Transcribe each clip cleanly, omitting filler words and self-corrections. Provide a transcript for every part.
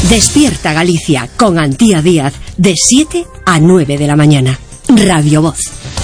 Despierta Galicia con Antía Díaz de 7 a 9 de la mañana. Radio Voz.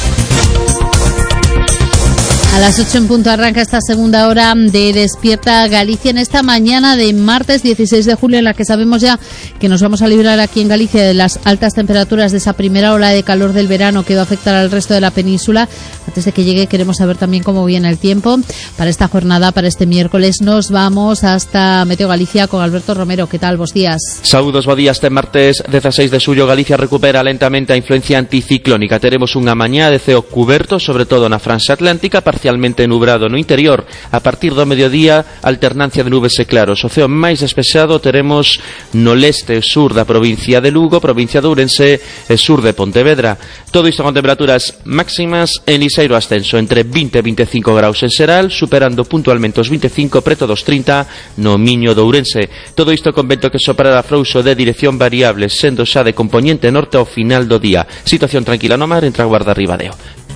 A las 8 en punto arranca esta segunda hora de Despierta Galicia en esta mañana de martes 16 de julio, en la que sabemos ya que nos vamos a librar aquí en Galicia de las altas temperaturas de esa primera ola de calor del verano que va a afectar al resto de la península. Antes de que llegue queremos saber también cómo viene el tiempo para esta jornada, para este miércoles. Nos vamos hasta Meteo Galicia con Alberto Romero. ¿Qué tal? Bos días. Saúdos, bo día. Este martes 16 de xullo Galicia recupera lentamente a influencia anticiclónica. Teremos unha mañá de ceo cuberto, sobre todo na franxa atlántica, parcialmente nubrado no interior. A partir do mediodía, alternancia de nubes e claros. O ceo máis despexado teremos no leste e sur da provincia de Lugo, provincia de Ourense e sur de Pontevedra. Todo isto con temperaturas máximas en liseiro ascenso, entre 20 e 25 graus en Seral, superando puntualmente os 25, preto dos 30 no Miño de Ourense. Todo isto con vento que soprará frouxo de dirección variable, sendo xa de componente norte ao final do día. Situación tranquila no mar entre a Guarda e Ribadeo.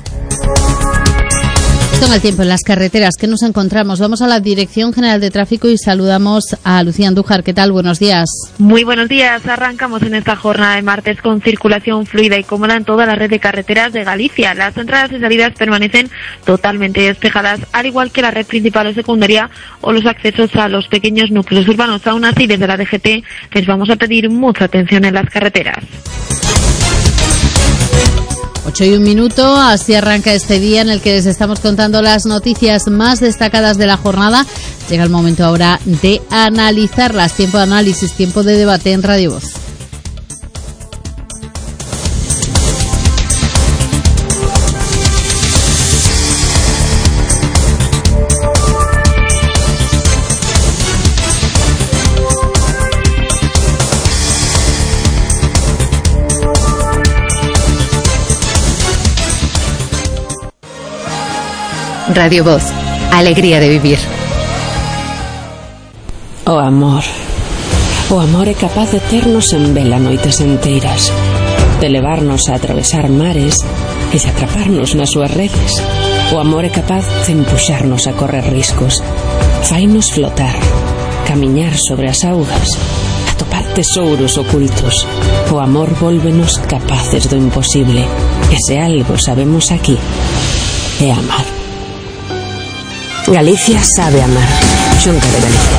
Con el tiempo en las carreteras que nos encontramos, vamos a la Dirección General de Tráfico y saludamos a Lucía Andújar. ¿Qué tal? Buenos días. Muy buenos días. Arrancamos en esta jornada de martes con circulación fluida y cómoda en toda la red de carreteras de Galicia. Las entradas y salidas permanecen totalmente despejadas, al igual que la red principal o secundaria o los accesos a los pequeños núcleos urbanos. Aún así, desde la DGT les vamos a pedir mucha atención en las carreteras. 8 y 1 minuto, así arranca este día en el que les estamos contando las noticias más destacadas de la jornada. Llega el momento ahora de analizarlas. Tiempo de análisis, tiempo de debate en Radio Voz. Radio Voz, alegría de vivir. O amor é capaz de ternos en vela noites enteiras, de levarnos a atravesar mares e de atraparnos nas súas redes. O amor é capaz de empuxarnos a correr riscos, fainos flotar, camiñar sobre as augas, atopar tesouros ocultos. O amor vólvenos capaces do imposible, e se algo sabemos aquí é amar. Galicia sabe amar. Xunta de Galicia.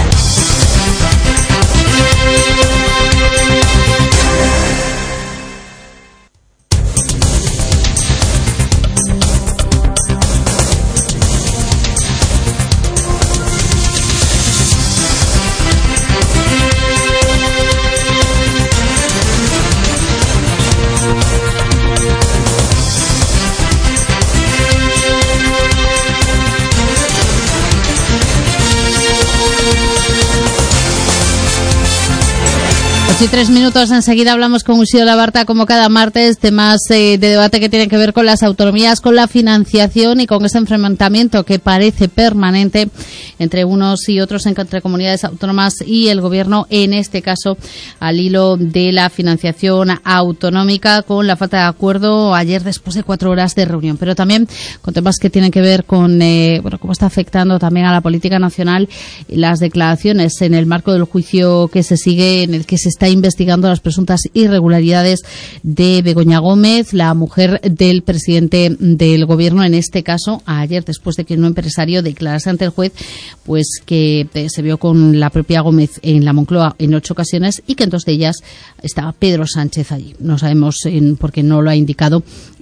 Y 3 minutos, enseguida hablamos con Uxío Labarta, como cada martes, temas de debate que tienen que ver con las autonomías, con la financiación y con ese enfrentamiento que parece permanente entre unos y otros, entre comunidades autónomas y el gobierno, en este caso al hilo de la financiación autonómica, con la falta de acuerdo ayer después de 4 horas de reunión, pero también con temas que tienen que ver con cómo está afectando también a la política nacional las declaraciones en el marco del juicio que se sigue, en el que se está investigando las presuntas irregularidades de Begoña Gómez, la mujer del presidente del gobierno, en este caso ayer, después de que un empresario declarase ante el juez pues que se vio con la propia Gómez en la Moncloa en 8 ocasiones y que en 2 de ellas estaba Pedro Sánchez allí. No sabemos porque no lo ha indicado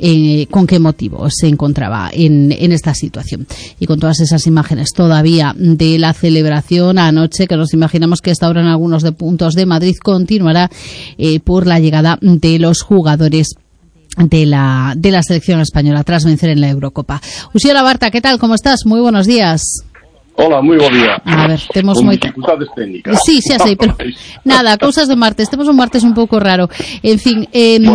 con qué motivo se encontraba en esta situación. Y con todas esas imágenes todavía de la celebración anoche, que nos imaginamos que esta hora en algunos de puntos de Madrid continuará por la llegada de los jugadores de la selección española tras vencer en la Eurocopa. Uxío Labarta, ¿qué tal? ¿Cómo estás? Muy buenos días. Hola, moi bo día. A ver, temos moita dificultades técnicas. Sí, xa sei, pero nada, cousas de martes. Temos un martes un pouco raro. En fin,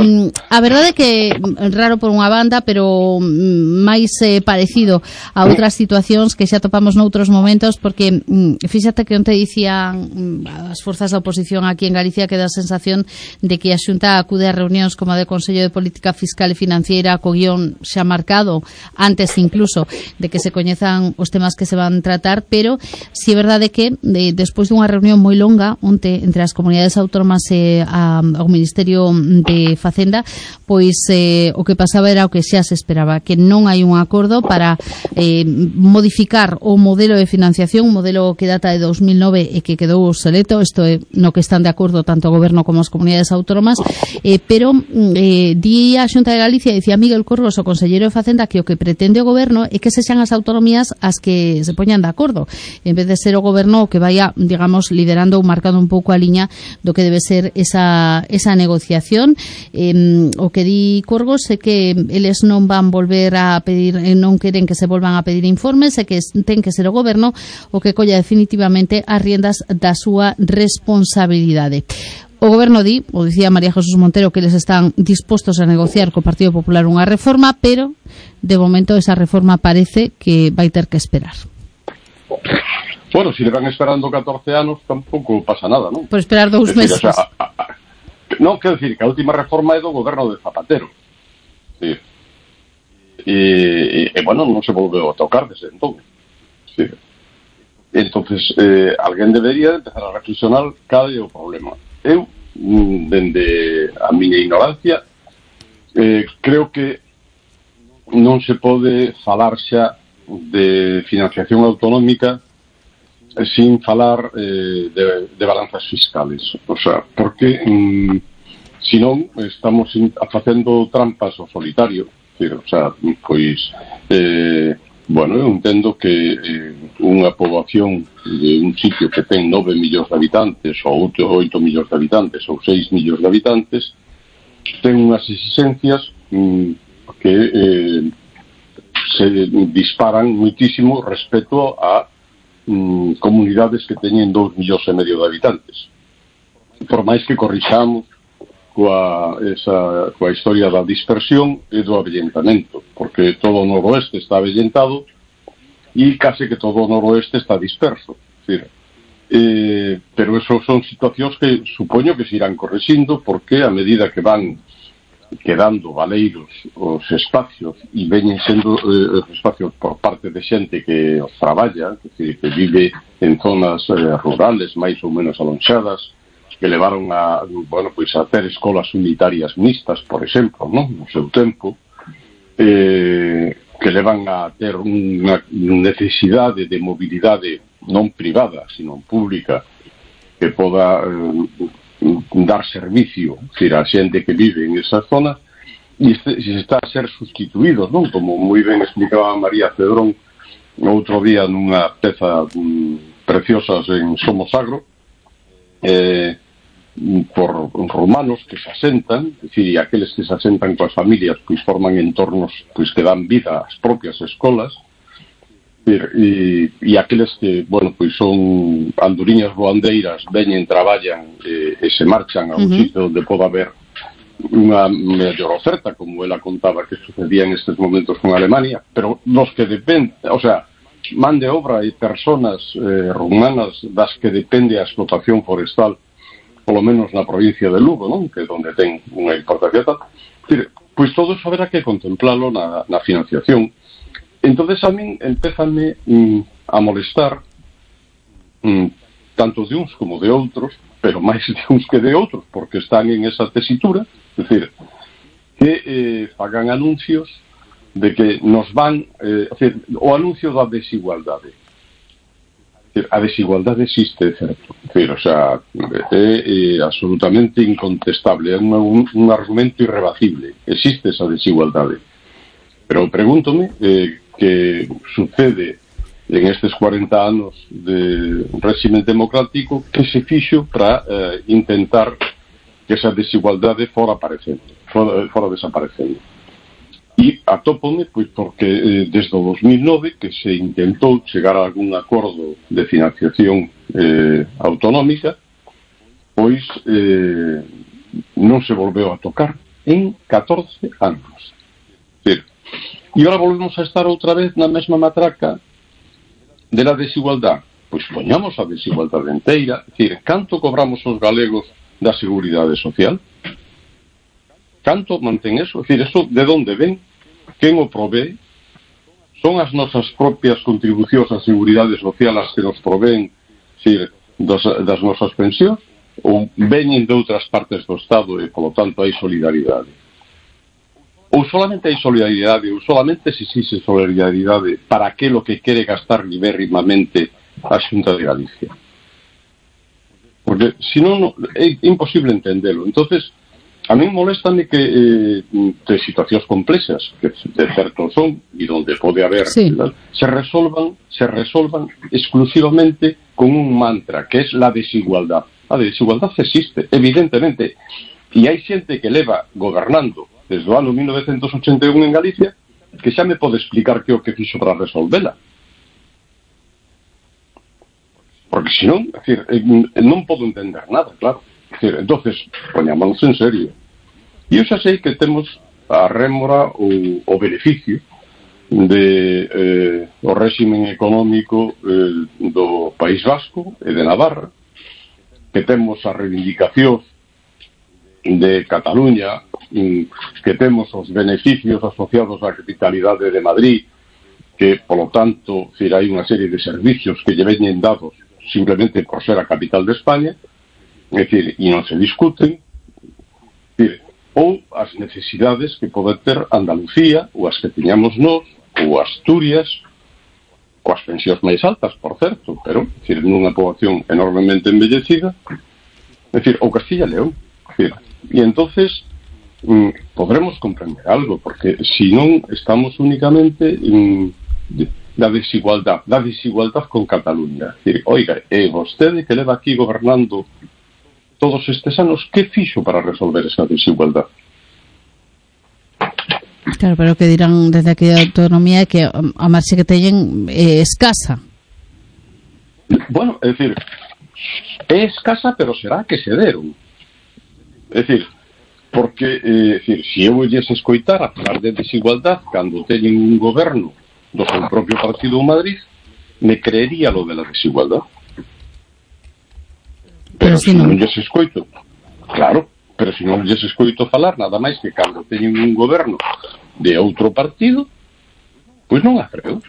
a verdade é que raro por unha banda, pero máis parecido a outras situacións que xa topamos noutros momentos, porque fíxate que onte dicían as forzas da oposición aquí en Galicia que dá a sensación de que a Xunta acude a reunións como a de Consello de Política Fiscal e Financiera co guión xa marcado antes incluso de que se coñezan os temas que se van tratar votar, pero si é verdade que despois dunha reunión moi longa onte entre as comunidades autónomas e ao Ministerio de Facenda, pois o que pasaba era o que xa se esperaba, que non hai un acordo para modificar o modelo de financiación, un modelo que data de 2009 e que quedou obsoleto. Isto é no que están de acordo tanto o Goberno como as comunidades autónomas, pero di a Xunta de Galicia, dicía Miguel Corgos, o conselleiro de Facenda, que o que pretende o Goberno é que sexan as autonomías as que se poñan de acordo, en vez de ser o Goberno o que vaya, digamos, liderando ou marcando un pouco a liña do que debe ser esa negociación. O que di Corgos é que eles non van volver a pedir, non queren que se volvan a pedir informes, e que ten que ser o Goberno o que colla definitivamente as riendas da súa responsabilidade. O Goberno dicía María Jesús Montero, que eles están dispostos a negociar co Partido Popular unha reforma, pero de momento esa reforma parece que vai ter que esperar. Bueno, si le van esperando 14 anos tampouco pasa nada, non? Por esperar 2 meses. O sea, non, quero dicir que a última reforma é do Goberno de Zapatero. Sí. E bueno, non se volveu a tocar desde entón. Sí. Entonces, alguén debería empezar a reflexionar cal é o problema. Eu, dende a miña ignorancia, creo que non se pode falar xa de financiación autonómica sin falar de balanzas fiscales. O sea, porque senón estamos facendo trampas ao solitario. O sea, pois bueno, eu entendo que unha poboación de un sitio que ten 9 millóns de habitantes ou 8 millóns de habitantes ou 6 millóns de habitantes ten unhas exigencias que se disparan muitísimo respecto a comunidades que teñen 2 millóns e medio de habitantes. Por máis que corrixamos coa historia da dispersión e do avellentamento, porque todo o noroeste está avellentado e case que todo o noroeste está disperso. Pero eso son situacións que supoño que se irán correxindo, porque a medida que van quedando valeiros os espacios e veñen sendo os espacios por parte de xente que os traballa, que vive en zonas rurales máis ou menos alonxadas, que levaron a, bueno, pois a ter escolas unitarias mixtas, por exemplo, non? No seu tempo, que levan a ter unha necesidade de mobilidade non privada, sino pública, que poda dar servicio a xente que vive en esas zonas, e se está a ser sustituído, non? Como moi ben explicaba María Cedrón outro día nunha peza preciosa en Somos Agro, por romanos que se asentan, é dicir, e aqueles que se asentan coas familias pois forman entornos pois que dan vida ás propias escolas, e aqueles que, bueno, pois son anduriñas voandeiras, veñen, traballan e se marchan a un sitio onde poda haber unha mellor oferta, como ela contaba que sucedía en estes momentos con Alemania, pero los que dependen, o sea, man de obra e personas romanas das que depende a explotación forestal, polo menos na provincia de Lugo, non? Que é onde ten unha importancia tal. Pois todo eso haberá que contemplalo na financiación. Entonces a min empézame a molestar tanto de uns como de outros, pero máis de uns que de outros, porque están en esa tesitura, é dicir, que fagan anuncios de que nos van, o anuncio da desigualdade. A desigualdade existe, certo? O sea, é absolutamente incontestable, é un argumento irrebatible. Existe esa desigualdade. Pero pregúntome que sucede en estes 40 anos de régimen democrático, que se fixo para intentar que esa desigualdade fora desaparecendo. E atópome, pois, porque desde o 2009 que se intentou chegar a algún acordo de financiación autonómica, pois non se volveu a tocar en 14 anos. E agora volvemos a estar outra vez na mesma matraca de la desigualdade. Pois poñamos a desigualdade inteira, é dicir, canto cobramos os galegos da Seguridade Social? Canto mantén eso? É dicir, eso de onde ven? Quen o provee? son as nosas propias contribucións á seguridade social as que nos proveen, das nosas pensións, ou veñen de outras partes do Estado e, polo tanto, hai solidaridade? Ou solamente hai solidaridade, ou solamente se existe solidaridade para aquilo que quere gastar libérrimamente a Xunta de Galicia? Porque, senón, é imposible entendelo. Entonces, a mí molestame que de situacións complexas, que de certo son, e onde pode haber, se resolvan exclusivamente con un mantra, que es la desigualdad. A desigualdad existe, evidentemente, e hai xente que leva gobernando desde o ano 1981 en Galicia, que xa me pode explicar que o que fixo para resolvela. Porque senón, non podo entender nada, claro. Entonces, poñámonos en serio. E eu xa sei que temos a rémora o beneficio de o réximen económico do País Vasco e de Navarra, que temos a reivindicación de Cataluña, que temos os beneficios asociados á capitalidade de Madrid, que, polo tanto, hai unha serie de servicios que lle veñen dados simplemente por ser a capital de España, e non se discuten, ou as necesidades que pode ter Andalucía, ou as que tiñamos nós, ou Asturias, coas pensións máis altas, por certo, pero, nunha poboación enormemente envellecida, ou Castilla e León. E entonces podremos comprender algo, porque si non estamos únicamente da desigualdad con Cataluña. Oiga, vostede que leva aquí gobernando todos estes anos, que fixo para resolver esa desigualdad? Claro, pero que dirán desde aquí de autonomía que a marxe que teñen é escasa. Bueno, é escasa, pero será que se deron. Porque, se eu lles escoitar a falar de desigualdad cando teñen un goberno do seu propio partido en Madrid, me creería lo de la desigualdad. Pero se non lles escoito, claro, pero se non lles escoito falar nada máis que cando teñen un goberno de outro partido, pois non a creo.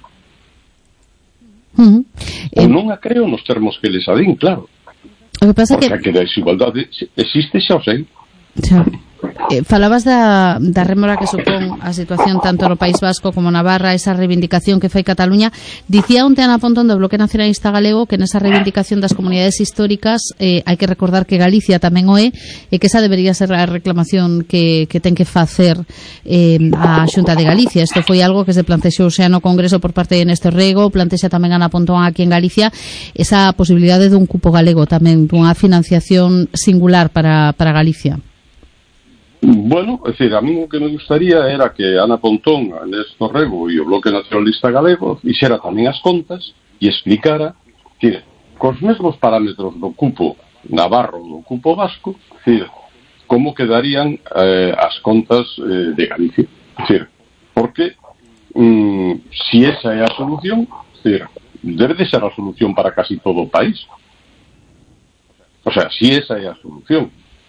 Ou non a creo nos termos que les adín, claro. O que pasa que a desigualdade existe, xa o sei. Falabas da rémora que supón a situación tanto no País Vasco como Navarra, esa reivindicación que fai Cataluña. Dicía onte Ana Pontón do Bloque Nacionalista Galego que nesa reivindicación das comunidades históricas hai que recordar que Galicia tamén o é, e que esa debería ser a reclamación que ten que facer a Xunta de Galicia. Isto foi algo que se plantexou xa no Congreso por parte de Néstor Rego, plantexa tamén Ana Pontón aquí en Galicia, esa posibilidade dun cupo galego tamén, dunha financiación singular para Galicia. Bueno, a mí o que me gustaría era que Ana Pontón, a Néstor Rego e o Bloque Nacionalista Galego fixera tamén as contas e explicara que cos mesmos parámetros do cupo navarro do cupo vasco, como quedarían as contas de Galicia. Porque si esa é a solución, debe de ser a solución para casi todo o país. O sea, si esa é a solución.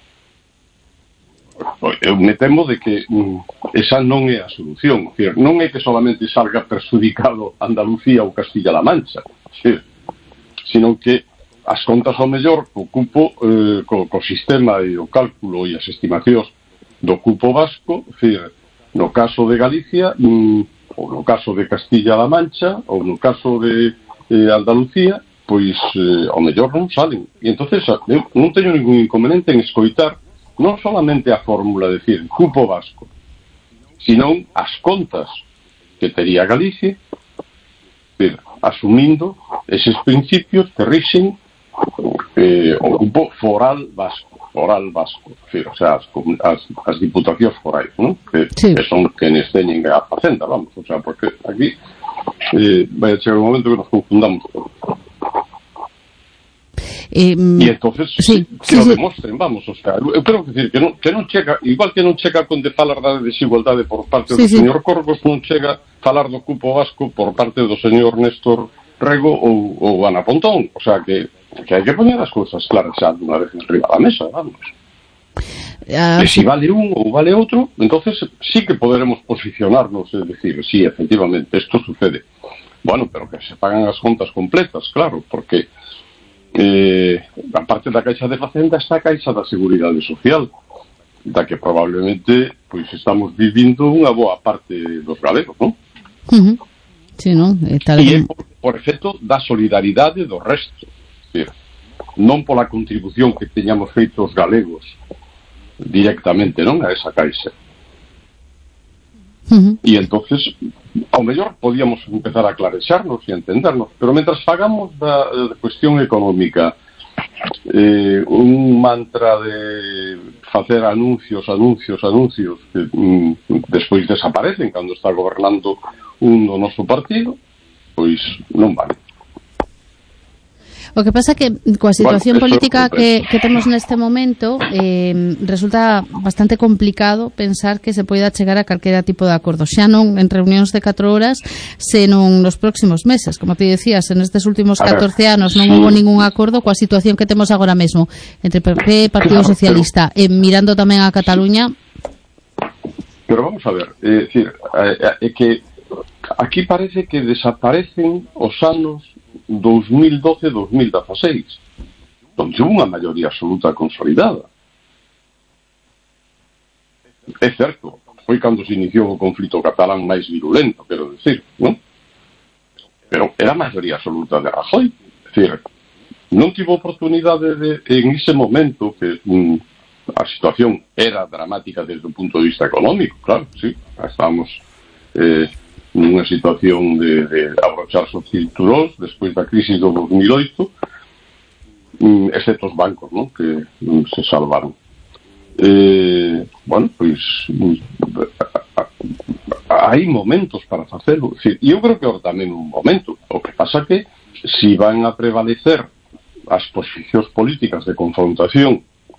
Eu me temo de que esa non é a solución. Non é que solamente salga perjudicado Andalucía ou Castilla-La Mancha, sino que as contas ao mellor o cupo co sistema e o cálculo e as estimacións do cupo vasco, no caso de Galicia ou no caso de Castilla-La Mancha ou no caso de Andalucía, pois ao mellor non salen. E entonces eu non teño ningún inconveniente en escoitar non solamente a fórmula de decir cupo vasco, sino as contas que tería Galicia, asumindo eses principios que rixen o cupo foral vasco, o sea, as diputacións forais, ¿no? que son quenes teñen a facenda, vamos, o sea, porque aquí vai a chegar un momento que nos confundamos todo. E entonces que o demostren, vamos, o sea, eu creo que non chega, igual que non chega con de falar da desigualdade por parte do señor Corgos, non chega falar do cupo vasco por parte do señor Néstor Rego ou Ana Pontón, o sea, que hai que poñer as cousas claras xa dunha vez en riba da mesa, vamos. Si vale un ou vale outro, entonces sí que poderemos posicionarnos e decir, sí, efectivamente, isto sucede. Bueno, pero que se pagan as contas completas, claro, porque a parte da Caixa de Facenda está a Caixa da Seguridade Social, da que probablemente pois estamos vivindo unha boa parte dos galegos, non? Sí, non? E é por efecto da solidaridade do resto, non pola contribución que teñamos feito os galegos directamente, non, a esa caixa. E entonces ao mellor podíamos empezar a clarexarnos e entendernos, pero mentras fagamos da cuestión económica un mantra de facer anuncios que despois desaparecen cando está gobernando un do noso partido, pois non vale. O que pasa que coa situación política que temos neste momento resulta bastante complicado pensar que se poida chegar a calquera tipo de acordo, xa non en reunións de 4 horas, senón nos próximos meses. Como te decías, en estes últimos 14 anos non houve ningún acordo coa situación que temos agora mesmo entre PP e Partido Socialista, mirando tamén a Cataluña. Pero vamos a ver, é que aquí parece que desaparecen os anos 2012-2016, donde hubo unha maioría absoluta consolidada. É certo, foi cando se iniciou o conflito catalán máis virulento, quero decir, non? Pero era a maioría absoluta de Rajoy. É dicir, non tivo oportunidade en ese momento que a situación era dramática desde o punto de vista económico, claro, sí, estábamos nunha situación de abrocharse os cinturóns despois da crisis do 2008, excepto os bancos, non, que se salvaron. Bueno, pois hai momentos para facelo. E eu creo que é tamén un momento. O que pasa que si van a prevalecer as posicións políticas de confrontación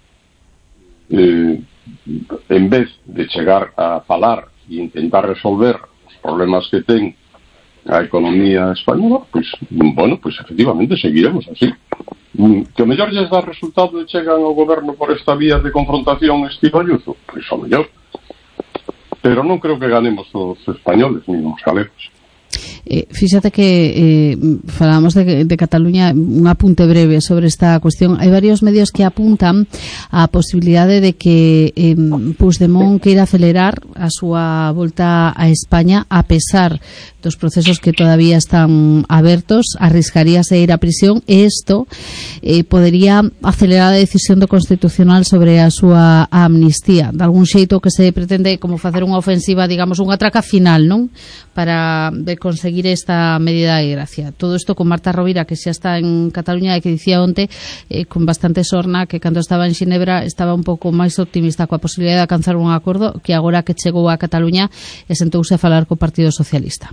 en vez de chegar a falar e intentar resolver problemas que ten a economía española, pois, bueno, pois efectivamente seguiremos así. Que o mellor lles dá resultado e chegan ao goberno por esta vía de confrontación estilo Ayuso, pois o mellor. Pero non creo que ganemos os españoles ni os galegos. Fíxate que falábamos de Cataluña, un apunte breve sobre esta cuestión. Hai varios medios que apuntan a posibilidade de que Puigdemont queira acelerar a súa volta a España a pesar dos procesos que todavía están abertos, arriscaríase ir a prisión e isto podería acelerar a decisión do Constitucional sobre a súa amnistía. De algún xeito que se pretende como facer unha ofensiva, digamos, unha traca final, non? Para conseguir esta medida de gracia. Todo isto con Marta Rovira, que xa está en Cataluña e que dicía onte con bastante sorna que cando estaba en Xinebra estaba un pouco máis optimista coa posibilidade de alcanzar un acordo que agora que chegou a Cataluña e sentouse a falar co Partido Socialista.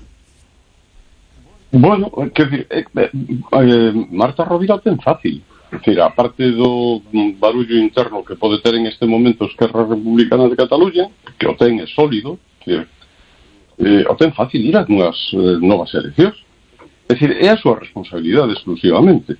Bueno, quer dizer, Marta Rovira ten fácil. É dicir, a parte do barullo interno que pode ter en este momento Esquerra Republicana de Cataluña, que o ten é sólido, é dicir, o ten fácil ir a unhas novas eleccións. É dicir, é a súa responsabilidade exclusivamente.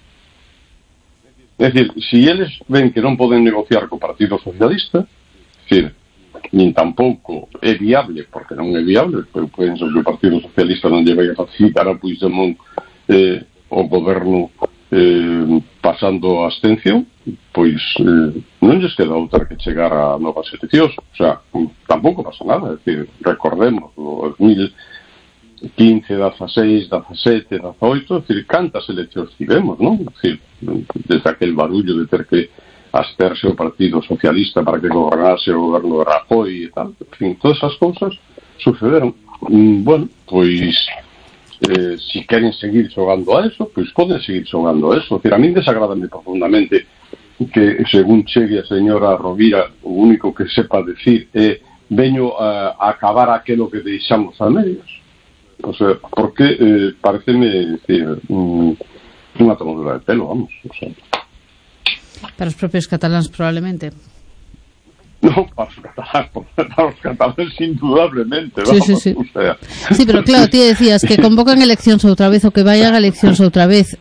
É dicir, se eles ven que non poden negociar co Partido Socialista, é dicir, nin tampouco é viable, porque non é viable, pero penso que o Partido Socialista non lle vai a facilitar a Puigdemont o goberno pasando a abstención, pois non lles queda outra que chegar a novas eleccións. O sea, tampouco pasa nada. É dicir, recordemos o 2015, 16, 17, 18, é dicir, cantas eleccións tivemos, non? É dicir, desde aquel barullo de ter que absterse o Partido Socialista para que gobernase o goberno de Rajoy e tal, en fin, todas esas cousas sucederon. Bueno, pois si queren seguir xogando a eso, pois poden seguir xogando a eso. A mí desagradame profundamente que según chegue a señora Rovira o único que sepa decir é veño a acabar aquelo que deixamos a medias. O sea, porque pareceme decir, unha tomadura de pelo, vamos, o sea. Para os propios cataláns probablemente. No, para os cataláns indudablemente, vamos, sí. O sea. Sí, pero claro, ti decías que convocan eleccións outra vez ou que vayan a eleccións outra vez.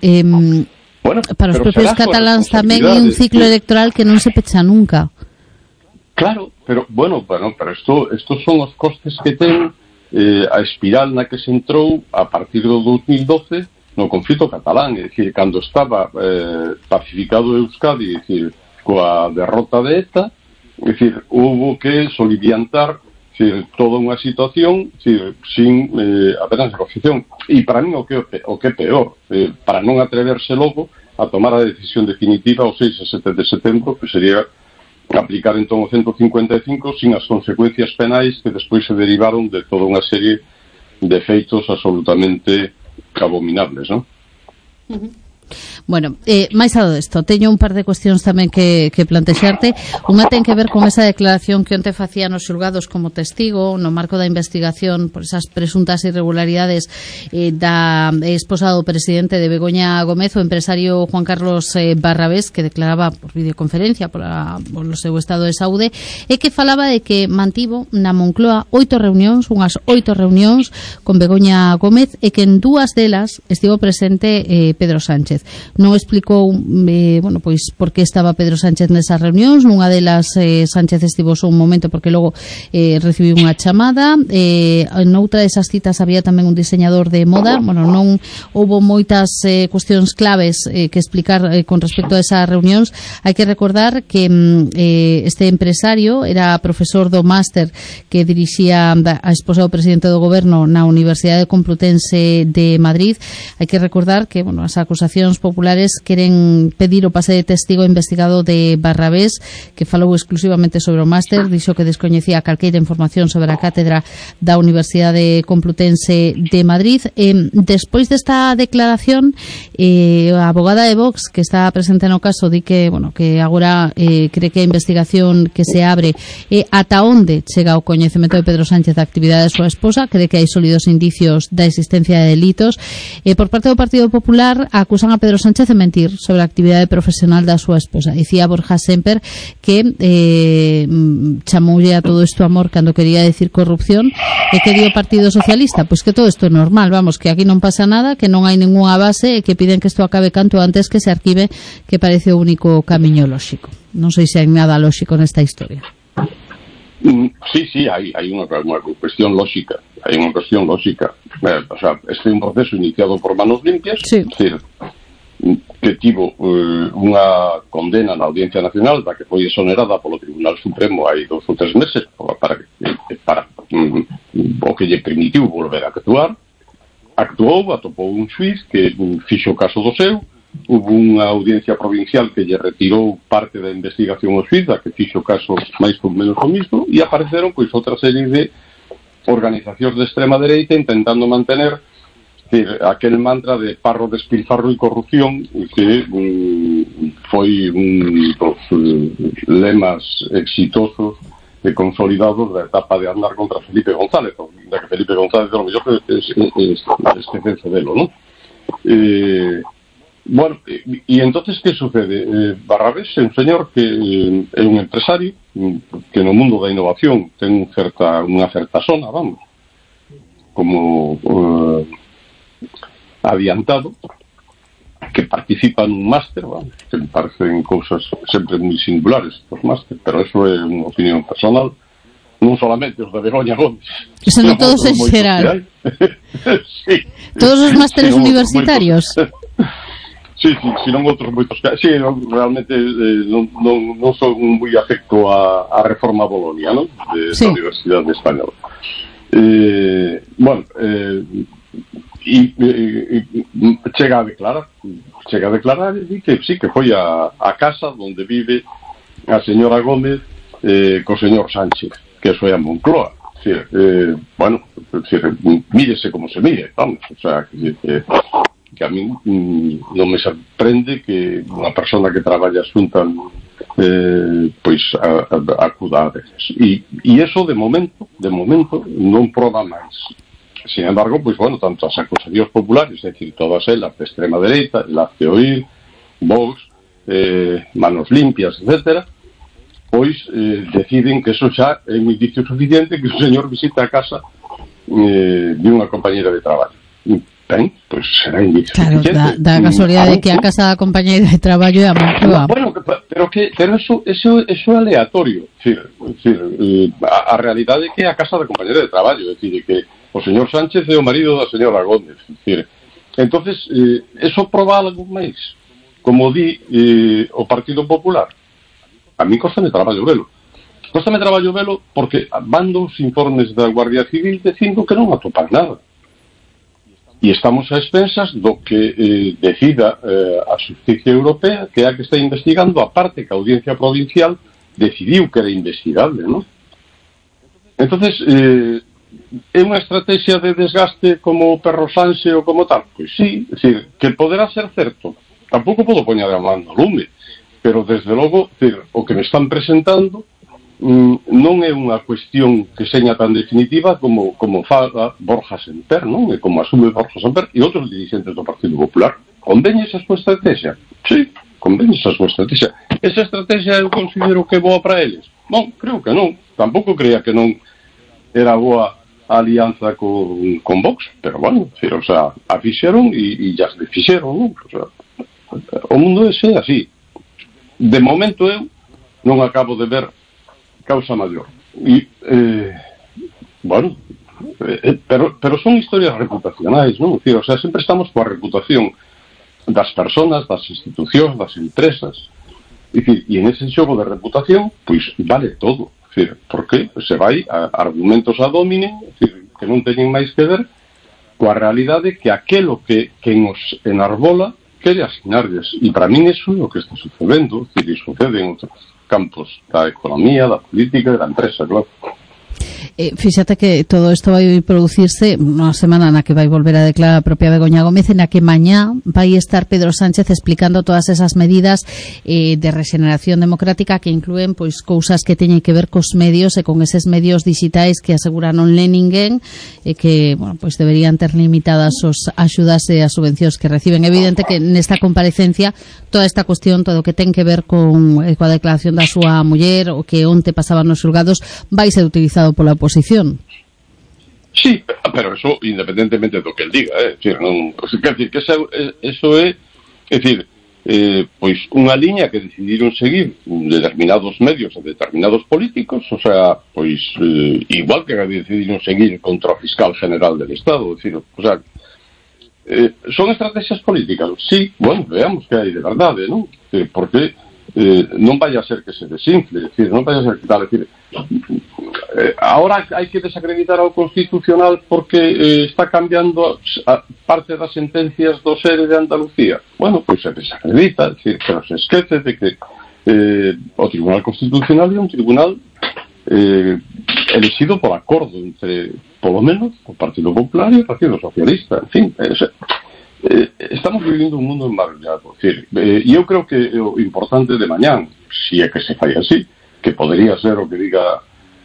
Bueno, para os propios cataláns tamén é un ciclo electoral que non se pecha nunca. Claro, pero estos son os costes que ten a espiral na que se entrou a partir do 2012 no conflito catalán, é dicir, cando estaba pacificado Euskadi, é dicir, coa derrota de ETA, é dicir, houve que soliviantar toda unha situación sin apenas negociación. E para mí o que é peor, para non atreverse logo a tomar a decisión definitiva o 6 e 7 de setembro, que sería aplicar entón o 155 sin as consecuencias penais que despois se derivaron de toda unha serie de feitos absolutamente abominables, non? Bueno, máis a isto, teño un par de cuestións tamén que plantexarte. Unha ten que ver con esa declaración que onte facía nos xulgados como testigo no marco da investigación por esas presuntas irregularidades da esposa do presidente de Begoña Gómez, o empresario Juan Carlos Barrabés, que declaraba por videoconferencia por o seu estado de saúde, e que falaba de que mantivo na Moncloa unhas 8 reunións con Begoña Gómez, e que en 2 delas estivo presente Pedro Sánchez. Non explicou pois por que estaba Pedro Sánchez nesas reunións. Nunha delas Sánchez estivo só un momento porque logo recibiu unha chamada. Noutra desas citas había tamén un diseñador de moda. Non houbo moitas cuestións claves que explicar con respecto a esas reunións. Hai que recordar que este empresario era profesor do máster que dirixía a esposa do presidente do goberno na Universidade Complutense de Madrid. Hai que recordar que as acusacións populares queren pedir o pase de testigo investigado de Barrabés, que falou exclusivamente sobre o máster, dixo que descoñecía calqueira información sobre a cátedra da Universidade Complutense de Madrid. Despois desta declaración, a abogada de Vox, que está presente no caso, di que agora cree que a investigación que se abre ata onde chega o coñecemento de Pedro Sánchez da actividade da súa esposa, cree que hai sólidos indicios da existencia de delitos. Por parte do Partido Popular acusan a Pedro Sánchez de mentir sobre a actividade profesional da súa esposa. Dicía Borja Semper que chamoulle a todo isto amor cando quería decir corrupción, e que dio o Partido Socialista pois que todo isto é normal, que aquí non pasa nada, que non hai ningunha base, e que piden que isto acabe canto antes, que se arquive, que parece o único camiño lóxico. Non sei se hai nada lóxico nesta historia. Sí, hai unha cuestión lógica. Hai unha cuestión lógica. Este é un proceso iniciado por Manos Limpias, que tivo unha condena na Audiencia Nacional da que foi exonerada polo Tribunal Supremo hai 2 ou 3 meses para o que lle permitiu volver a actuar. Actuou, atopou un xuiz que fixo caso do seu, hubo unha audiencia provincial que lle retirou parte da investigación ao xuiz, da que fixo caso máis ou menos o mismo, e apareceron outra serie de organizacións de extrema dereita intentando mantener aquel mantra de parro, despilfarro e corrupción, que foi un dos lemas exitosos e consolidados da etapa de andar contra Felipe González, da que Felipe González lo mellor esquecerse delo, non? E entonces que sucede? Barrabés é un señor que é un empresario que no mundo da innovación ten unha certa zona, como adiantado, que participa nun máster, que me parecen cousas sempre moi singulares os máster, pero eso é unha opinión personal, non solamente os de Begoña Gómez, senón todos en xeral. Sí. Todos os másteres universitarios. Sí, senón outros moitos. Sí, realmente non son moi afecto a reforma Bolonia, non? Da Universidade Española. Chega a declarar e di que sí, que foi a casa onde vive a señora Gómez co señor Sánchez, que foi a Moncloa. Mírese como se mire, que a mí non me sorprende que unha persona que traballa xunta acuda a veces, e eso de momento non proba máis. Sin embargo, tanto as acusacións populares, é dicir, todas elas de extrema dereita, el Hazte Oír, Vox, Manos Limpias, etcétera, deciden que eso xa é un indicio suficiente que o señor visite a casa de unha compañera de traballo. Será indicio suficiente. Da casualidade de que a casa da compañera de traballo é a Moncloa. Pero eso é aleatorio. A realidade é que é a casa da compañera de traballo, é dicir, que o señor Sánchez é o marido da señora Gómez. Entonces, eso proba algo máis. Como di o Partido Popular, a mí costame traballo velo. Costame traballo velo porque van dous informes da Guardia Civil dicindo que non atopan nada. E estamos a expensas do que decida a Xusticia Europea, que é a que está investigando a parte que a Audiencia Provincial decidiu que era investigable, non? Entonces, é unha estrategia de desgaste como o perro Sanse ou como tal? Pois sí, é dicir, que poderá ser certo. Tampouco podo poñer a man no lume, pero desde logo, dicir, o que me están presentando non é unha cuestión que seña tan definitiva como fala Borja Semper, non? E como asume Borja Semper e outros dirigentes do Partido Popular. Conveñe esa súa estrategia? Sí, conveñe esa súa estrategia. Esa estrategia eu considero que é boa para eles? Non, creo que non. Tampouco creía que non era boa a alianza con Vox, pero bueno, o sea, a fixeron e ya se fixeron, non? O sea, o mundo é así. De momento eu non acabo de ver causa maior. E, bueno, pero son historias reputacionais, non? O sea, sempre estamos coa reputación das personas, das institucións, das empresas. E en ese xogo de reputación, pois vale todo. Porque se vai a argumentos ad hominem, que non teñen máis que ver coa realidade que aquelo que nos enarbola quere asinarlles. E para min iso é o que está sucedendo, e sucede en outros campos da economía, da política e da empresa, claro. Fíxate que todo isto vai producirse unha semana na que vai volver a declarar a propia Begoña Gómez, na que mañá vai estar Pedro Sánchez explicando todas esas medidas de regeneración democrática que inclúen pois cousas que teñen que ver cos medios e con eses medios digitais que aseguraron Leningen e que, bueno, pois deberían ter limitadas as axudas e as subvencións que reciben. Evidente que nesta comparecencia toda esta cuestión, todo o que ten que ver coa declaración da súa muller o que onte pasaban nos xulgados vai ser utilizado pola oposición. Sí, pero eso independentemente do que el diga, quer decir que eso é decir, pois unha liña que decidiron seguir determinados medios e determinados políticos, o sea, pois igual que decidiron seguir contra o fiscal general del Estado, decir, o sea, son estrategias políticas. Sí, bueno, veamos que hai de verdade, non? Porque non vai a ser que se desinfle, decir, non vai a ser que tal, decir, ahora hai que desacreditar ao Constitucional porque está cambiando a parte das sentencias do SERE de Andalucía. Bueno, pois se desacredita, decir, pero se esquece de que o Tribunal Constitucional é un tribunal elegido por acordo entre, polo menos, o Partido Popular e o Partido Socialista. En fin, estamos vivindo un mundo embarallado. E eu creo que o importante de mañán, se é que se fai así, que podería ser o que diga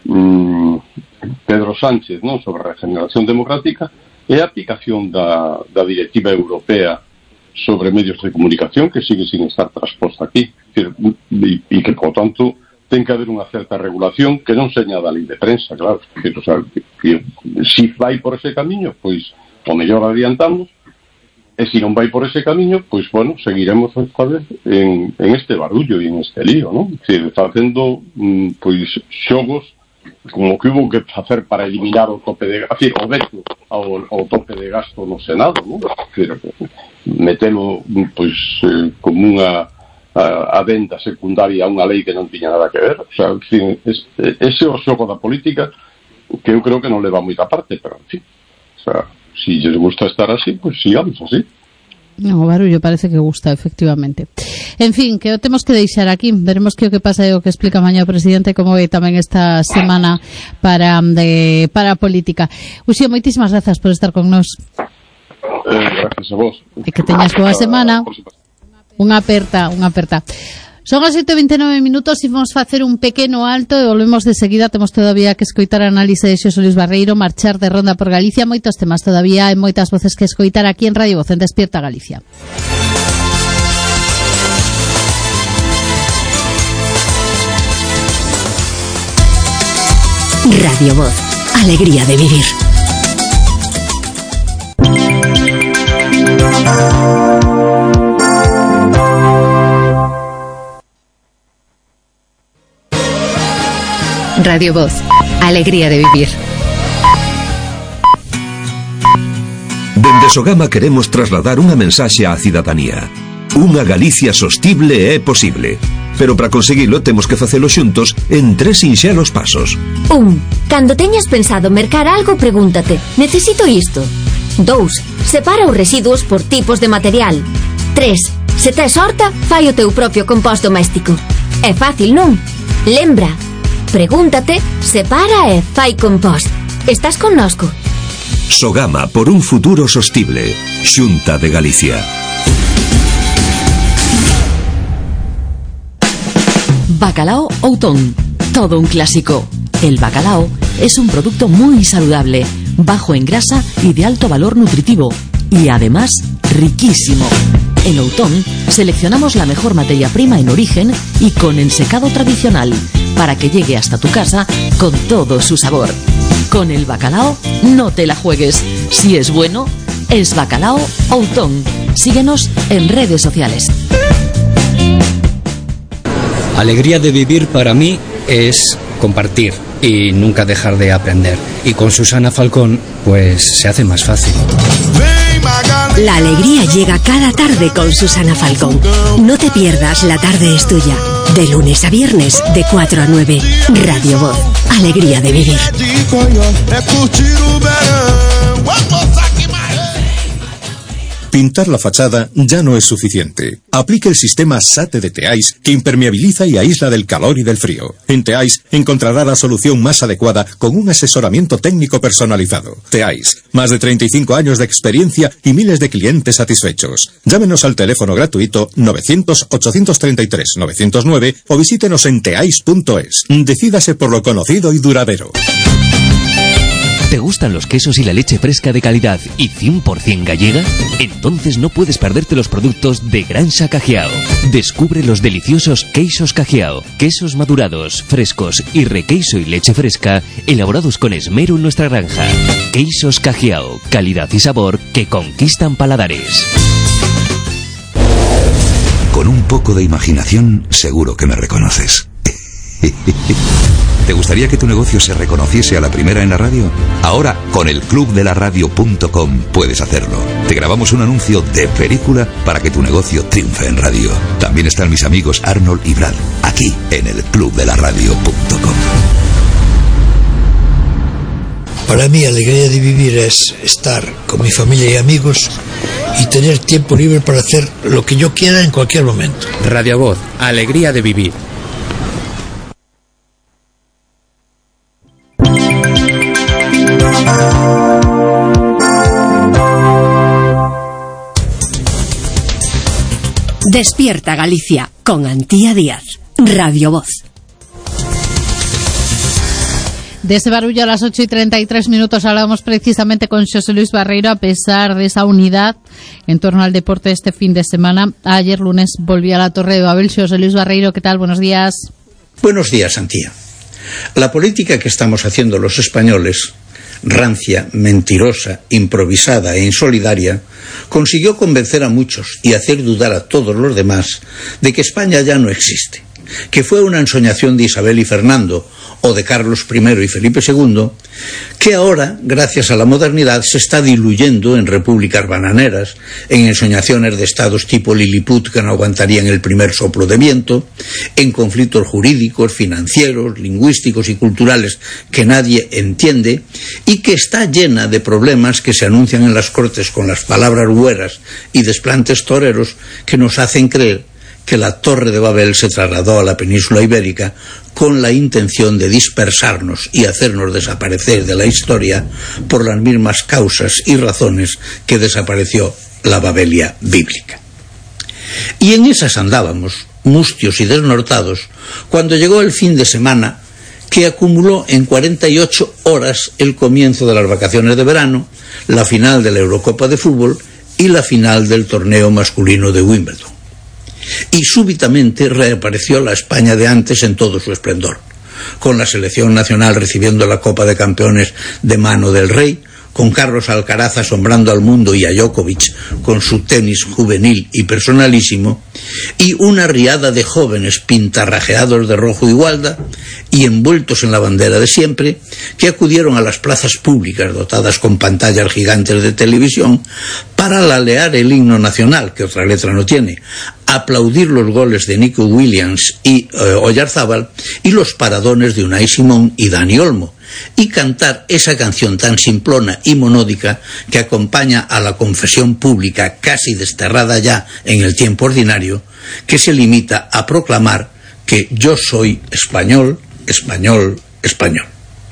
Pedro Sánchez, non, sobre regeneración democrática, é a aplicación da Directiva Europea sobre medios de comunicación, que sigue sin estar transposta aquí, e que, por tanto, ten que haber unha certa regulación que non seña da lei de prensa, claro. O sea, se vai por ese camiño, pois, o mellor adiantamos, e se non vai por ese camiño, pois, bueno, seguiremos esta vez en este barullo e en este lío, non? Facendo, pois, xogos como que hubo que facer para eliminar o tope de gasto, o veto ao tope de gasto no Senado, non? Metelo, pois, como unha adenda secundaria a unha lei que non tiña nada que ver. O sea, en fin, ese é o xogo da política que eu creo que non leva moita parte, pero, en fin, o sea, si lles gusta estar así, pues sigamos así. No, o barullo parece que gusta, efectivamente. En fin, que o temos que deixar aquí. Veremos que o que pasa é o que explica mañá o presidente, como ve tamén esta semana para a política. Uxío, moitísimas grazas por estar con nós. Gracias a vos. E que teñas boa semana. Unha aperta. Son as 7:29 minutos e vamos facer un pequeno alto e volvemos de seguida. Temos todavía que escoitar a análise de Xosé Luis Barreiro, marchar de ronda por Galicia, moitos temas todavía e moitas voces que escoitar aquí en Radio Voz, en Despierta Galicia. Radio Voz, alegría de vivir. Radio Voz. Alegría de vivir. Dende Sogama queremos trasladar unha mensaxe á cidadanía. Unha Galicia sostible é posible. Pero para conseguilo temos que facelo xuntos en 3 sinxelos pasos. 1. Cando teñas pensado mercar algo, pregúntate: necesito isto? 2. Separa os residuos por tipos de material. 3. Se tes horta, fai o teu propio compost doméstico. É fácil, non? Lembra, pregúntate, separa e fai compost. Estás connosco? Sogama, por un futuro sostible. Xunta de Galicia. Bacalao Outón, todo un clásico. El bacalao es un producto muy saludable, bajo en grasa y de alto valor nutritivo, y además riquísimo. En Outón seleccionamos la mejor materia prima en origen y con ensecado tradicional, para que llegue hasta tu casa con todo su sabor. Con el bacalao no te la juegues. Si es bueno, es Bacalao Outón. Síguenos en redes sociales. Alegría de vivir para mí es compartir y nunca dejar de aprender. Y con Susana Falcón, pues se hace más fácil. La alegría llega cada tarde con Susana Falcón. No te pierdas La Tarde es Tuya. De lunes a viernes, de 4 a 9. Radio Voz. Alegría de vivir. Pintar la fachada ya no es suficiente. Aplique el sistema SATE de Teais, que impermeabiliza y aísla del calor y del frío. En Teais encontrará la solución más adecuada con un asesoramiento técnico personalizado. Teais, más de 35 años de experiencia y miles de clientes satisfechos. Llámenos al teléfono gratuito 900-833-909 o visítenos en teais.es. Decídase por lo conocido y duradero. ¿Te gustan los quesos y la leche fresca de calidad y 100% gallega? Entonces no puedes perderte los productos de Granja Cajiao. Descubre los deliciosos queixos Cajiao, quesos madurados, frescos y requeiso y leche fresca, elaborados con esmero en nuestra granja. Queixos Cajiao, calidad y sabor que conquistan paladares. Con un poco de imaginación, seguro que me reconoces. ¿Te gustaría que tu negocio se reconociese a la primera en la radio? Ahora, con el clubdelaradio.com puedes hacerlo. Te grabamos un anuncio de película para que tu negocio triunfe en radio. También están mis amigos Arnold y Brad, aquí en el clubdelaradio.com. Para mí, alegría de vivir es estar con mi familia y amigos y tener tiempo libre para hacer lo que yo quiera en cualquier momento. Radio Voz, alegría de vivir. Despierta Galicia con Antía Díaz. Radio Voz. De ese barullo a las 8:33 hablábamos precisamente con Xosé Luis Barreiro. A pesar de esa unidad en torno al deporte este fin de semana, ayer lunes volvió a la Torre de Babel. Xosé Luis Barreiro, ¿qué tal? Buenos días. Buenos días, Antía. La política que estamos haciendo los españoles, rancia, mentirosa, improvisada e insolidaria, consiguió convencer a muchos y hacer dudar a todos los demás de que España ya no existe, que fue una ensoñación de Isabel y Fernando o de Carlos I y Felipe II, que ahora, gracias a la modernidad, se está diluyendo en repúblicas bananeras, en ensoñaciones de estados tipo Lilliput que no aguantarían el primer soplo de viento, en conflictos jurídicos, financieros, lingüísticos y culturales que nadie entiende, y que está llena de problemas que se anuncian en las cortes con las palabras hueras y desplantes toreros que nos hacen creer que la Torre de Babel se trasladó a la península ibérica con la intención de dispersarnos y hacernos desaparecer de la historia por las mismas causas y razones que desapareció la Babelia bíblica. Y en esas andábamos, mustios y desnortados, cuando llegó el fin de semana que acumuló en 48 horas el comienzo de las vacaciones de verano, la final de la Eurocopa de fútbol y la final del torneo masculino de Wimbledon. Y súbitamente reapareció la España de antes en todo su esplendor, con la selección nacional recibiendo la Copa de Campeones de mano del Rey, con Carlos Alcaraz asombrando al mundo y a Djokovic con su tenis juvenil y personalísimo, y una riada de jóvenes pintarrajeados de rojo y gualda y envueltos en la bandera de siempre, que acudieron a las plazas públicas dotadas con pantallas gigantes de televisión para lalear el himno nacional, que otra letra no tiene, aplaudir los goles de Nico Williams y Oyarzábal y los paradones de Unai Simón y Dani Olmo, y cantar esa canción tan simplona y monódica que acompaña a la confesión pública casi desterrada ya en el tiempo ordinario, que se limita a proclamar que yo soy español, español, español.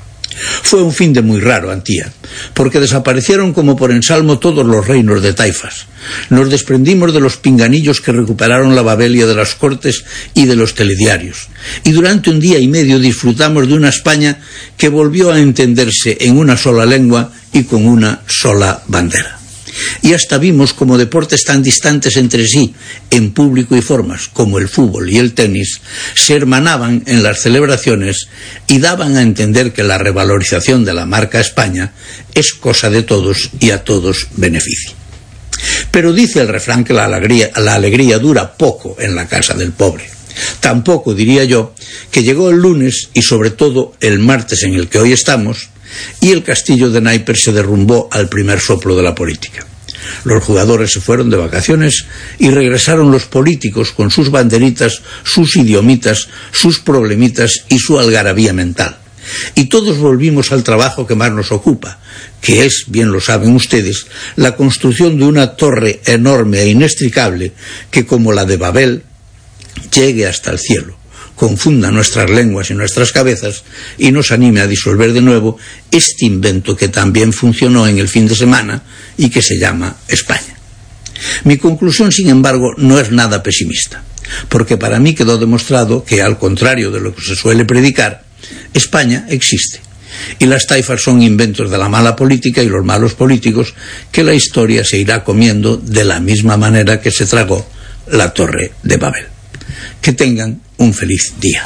Fue un fin de muy raro, Antía, porque desaparecieron como por ensalmo todos los reinos de taifas. Nos desprendimos de los pinganillos que recuperaron la Babelia de las Cortes y de los telediarios, y durante un día y medio disfrutamos de una España que volvió a entenderse en una sola lengua y con una sola bandera. Y hasta vimos como deportes tan distantes entre sí, en público y formas, como el fútbol y el tenis, se hermanaban en las celebraciones y daban a entender que la revalorización de la marca España es cosa de todos y a todos beneficia. Pero dice el refrán que la alegría dura poco en la casa del pobre. Tampoco diría yo que llegó el lunes y sobre todo el martes en el que hoy estamos, y el castillo de naipes se derrumbó al primer soplo de la política. Los jugadores se fueron de vacaciones y regresaron los políticos con sus banderitas, sus idiomitas, sus problemitas y su algarabía mental. Y todos volvimos al trabajo que más nos ocupa, que es, bien lo saben ustedes, la construcción de una torre enorme e inextricable que, como la de Babel, llegue hasta el cielo, confunda nuestras lenguas y nuestras cabezas y nos anime a disolver de nuevo este invento que también funcionó en el fin de semana y que se llama España. Mi conclusión, sin embargo, no es nada pesimista, porque para mí quedó demostrado que, al contrario de lo que se suele predicar, España existe, y las taifas son inventos de la mala política y los malos políticos que la historia se irá comiendo de la misma manera que se tragó la Torre de Babel. Que tengan un feliz día.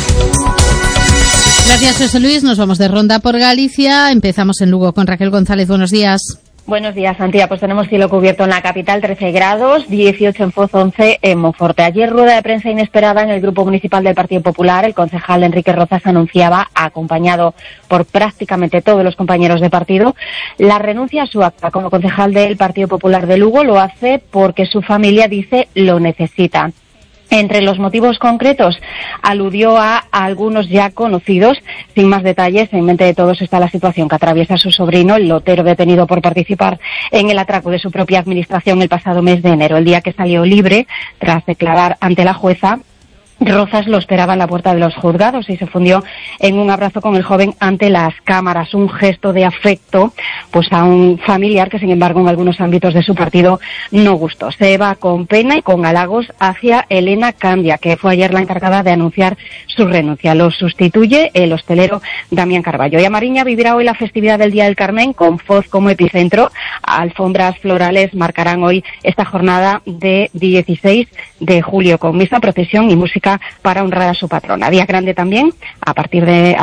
Gracias, José Luis. Nos vamos de ronda por Galicia. Empezamos en Lugo con Raquel González. Buenos días. Buenos días, Antía. Pues tenemos cielo cubierto en la capital, 13 grados, 18 en Foz, 11 en Monforte. Ayer, rueda de prensa inesperada en el Grupo Municipal del Partido Popular. El concejal Enrique Rozas anunciaba, acompañado por prácticamente todos los compañeros de partido, la renuncia a su acta como concejal del Partido Popular de Lugo. Lo hace porque su familia, dice, lo necesita. Entre los motivos concretos, aludió a algunos ya conocidos. Sin más detalles, en mente de todos está la situación que atraviesa su sobrino, el lotero detenido por participar en el atraco de su propia administración el pasado mes de enero. El día que salió libre, tras declarar ante la jueza, Rozas lo esperaba en la puerta de los juzgados y se fundió en un abrazo con el joven ante las cámaras, un gesto de afecto pues a un familiar que, sin embargo, en algunos ámbitos de su partido no gustó. Se va con pena y con halagos hacia Elena Candia, que fue ayer la encargada de anunciar su renuncia. Lo sustituye el hostelero Damián Carballo. Y a Mariña vivirá hoy la festividad del Día del Carmen, con Foz como epicentro. Alfombras florales marcarán hoy esta jornada de 16 de julio, con misa, procesión y música para honrar a su patrona. Día grande también, aparte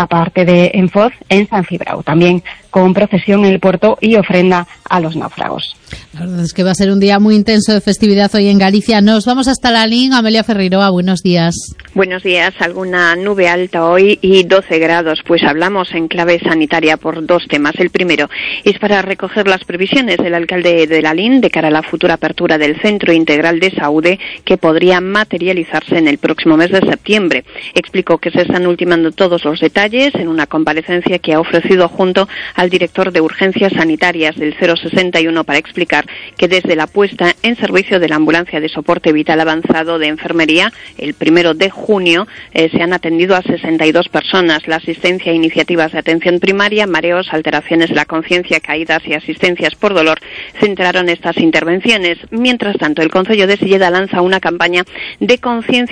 de en Foz, en San Cibrao, también con procesión en el puerto y ofrenda a los náufragos. La verdad es que va a ser un día muy intenso de festividad hoy en Galicia. Nos vamos hasta Lalín. Amelia Ferreiroa, buenos días. Buenos días. Alguna nube alta hoy y 12 grados. Pues hablamos en clave sanitaria por dos temas. El primero es para recoger las previsiones del alcalde de Lalín de cara a la futura apertura del Centro Integral de Saúde, que podría materializarse en el próximo mes de septiembre. Explicó que se están ultimando todos los detalles en una comparecencia que ha ofrecido junto al director de Urgencias Sanitarias del 061 para explicar que desde la puesta en servicio de la ambulancia de soporte vital avanzado de enfermería el 1 de junio se han atendido a 62 personas. La asistencia a iniciativas de atención primaria, mareos, alteraciones de la conciencia, caídas y asistencias por dolor centraron estas intervenciones. Mientras tanto, el Concello de Silleda lanza una campaña de concienciación a los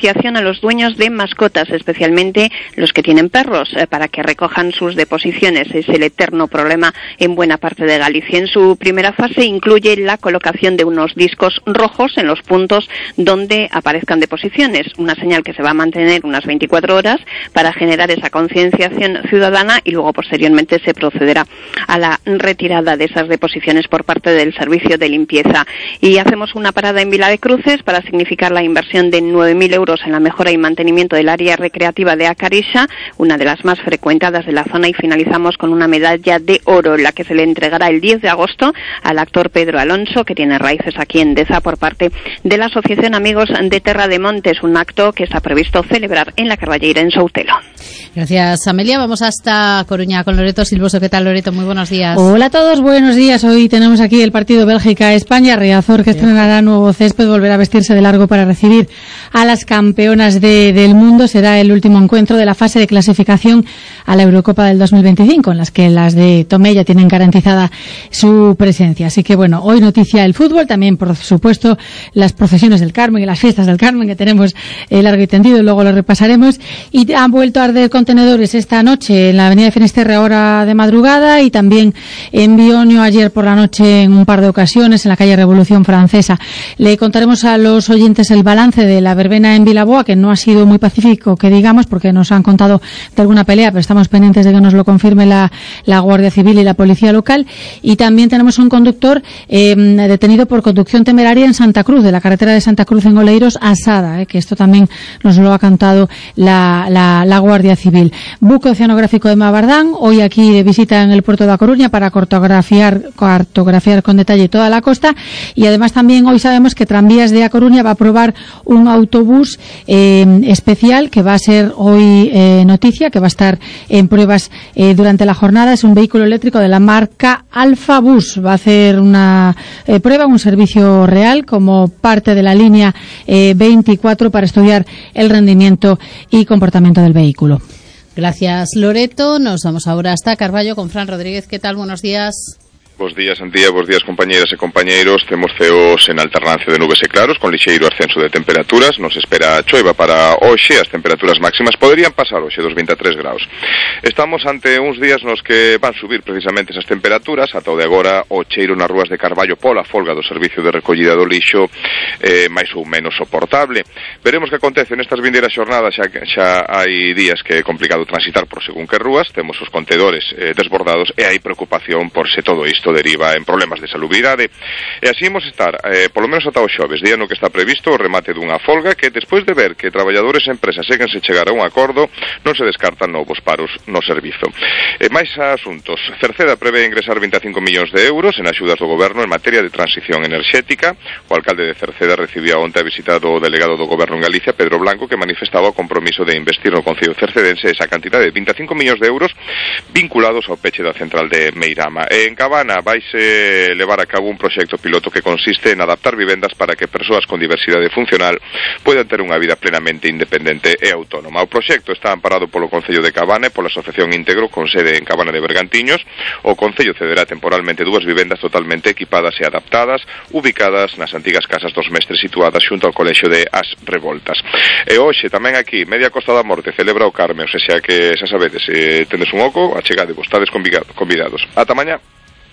los dueños de mascotas, especialmente los que tienen perros, para que recojan sus deposiciones. Es el eterno problema en buena parte de Galicia. En su primera fase incluye la colocación de unos discos rojos en los puntos donde aparezcan deposiciones, una señal que se va a mantener unas 24 horas para generar esa concienciación ciudadana, y luego posteriormente se procederá a la retirada de esas deposiciones por parte del servicio de limpieza. Y hacemos una parada en Vila de Cruces para significar la inversión de 9.000 euros en la mejora y mantenimiento del área recreativa de Acarixa, una de las más frecuentadas de la zona, y finalizamos con una medalla de oro, la que se le entregará el 10 de agosto al actor Pedro Alonso, que tiene raíces aquí en Deza, por parte de la Asociación Amigos de Terra de Montes, un acto que está previsto celebrar en la Carballeira, en Soutelo. Gracias, Amelia. Vamos hasta Coruña con Loreto Silvoso. ¿Qué tal, Loreto? Muy buenos días. Hola a todos, buenos días. Hoy tenemos aquí el partido Bélgica-España. Riazor, que estrenará nuevo césped, volverá a vestirse de largo para recibir a las campeonas del mundo. Será el último encuentro de la fase de clasificación a la Eurocopa del 2025, en las que las de Tomé ya tienen garantizada su presencia. Así que bueno, hoy noticia el fútbol, también por supuesto las procesiones del Carmen y las fiestas del Carmen, que tenemos largo y tendido, y luego lo repasaremos. Y han vuelto a arder contenedores esta noche en la avenida de Finisterre, ahora de madrugada, y también en Bionio ayer por la noche en un par de ocasiones en la calle Revolución Francesa. Le contaremos a los oyentes el balance de la verbena en Vilaboa, que no ha sido muy pacífico, que digamos, porque nos han contado de alguna pelea, pero estamos pendientes de que nos lo confirme la Guardia Civil y la Policía Local. Y también tenemos un conductor detenido por conducción temeraria en Santa Cruz, de la carretera de Santa Cruz en Oleiros a Sada, que esto también nos lo ha contado la Guardia Civil. Buque oceanográfico de Mabardán, hoy aquí de visita en el puerto de A Coruña para cartografiar con detalle toda la costa. Y además también hoy sabemos que Tranvías de A Coruña va a probar un autobús especial, que va a ser hoy noticia, que va a estar en pruebas durante la jornada. Es un vehículo eléctrico de la marca Alfa Bus. Va a hacer una prueba, un servicio real, como parte de la línea 24, para estudiar el rendimiento y comportamiento del vehículo. Gracias, Loreto. Nos vamos ahora hasta Carballo con Fran Rodríguez. ¿Qué tal? Buenos días. Bos días, Antía, bos días, compañeiras e compañeiros. Temos ceos en alternancia de nubes e claros, con lixeiro ascenso de temperaturas. Nos espera choiva para hoxe. As temperaturas máximas poderían pasar hoxe dos 23 graus. Estamos ante uns días nos que van subir precisamente esas temperaturas. Ata o de agora, o cheiro nas rúas de Carballo pola folga do servicio de recollida do lixo máis ou menos soportable. Veremos que acontece nestas vindeiras xornadas. Xa hai días que é complicado transitar por según que rúas. Temos os contedores desbordados e hai preocupación por se todo isto deriva en problemas de salubridade. E así imos estar, polo menos ata o xoves, día no que está previsto o remate dunha folga, que despois de ver que traballadores e empresas séguense chegar a un acordo, non se descartan novos paros no servizo. Máis asuntos. Cerceda prevé ingresar 25 millóns de euros en axudas do goberno en materia de transición enerxética. O alcalde de Cerceda recibía onte a visita do delegado do goberno en Galicia, Pedro Blanco, que manifestaba o compromiso de investir no concello cercedense esa cantidade de 25 millóns de euros vinculados ao peche da central de Meirama. En Cabana vaise levar a cabo un proxecto piloto que consiste en adaptar vivendas para que persoas con diversidade funcional poidan ter unha vida plenamente independente e autónoma. O proxecto está amparado polo Concello de Cabana e pola Asociación Íntegro, con sede en Cabana de Bergantiños. O Concello cederá temporalmente dúas vivendas totalmente equipadas e adaptadas, ubicadas nas antigas casas dos mestres situadas xunto ao colexio de As Revoltas. E hoxe tamén aquí, media Costa da Morte, celebra o Carme, ou seja que, xa sabedes, tendes un oco, achegadevos, estades convidados. Ata mañá.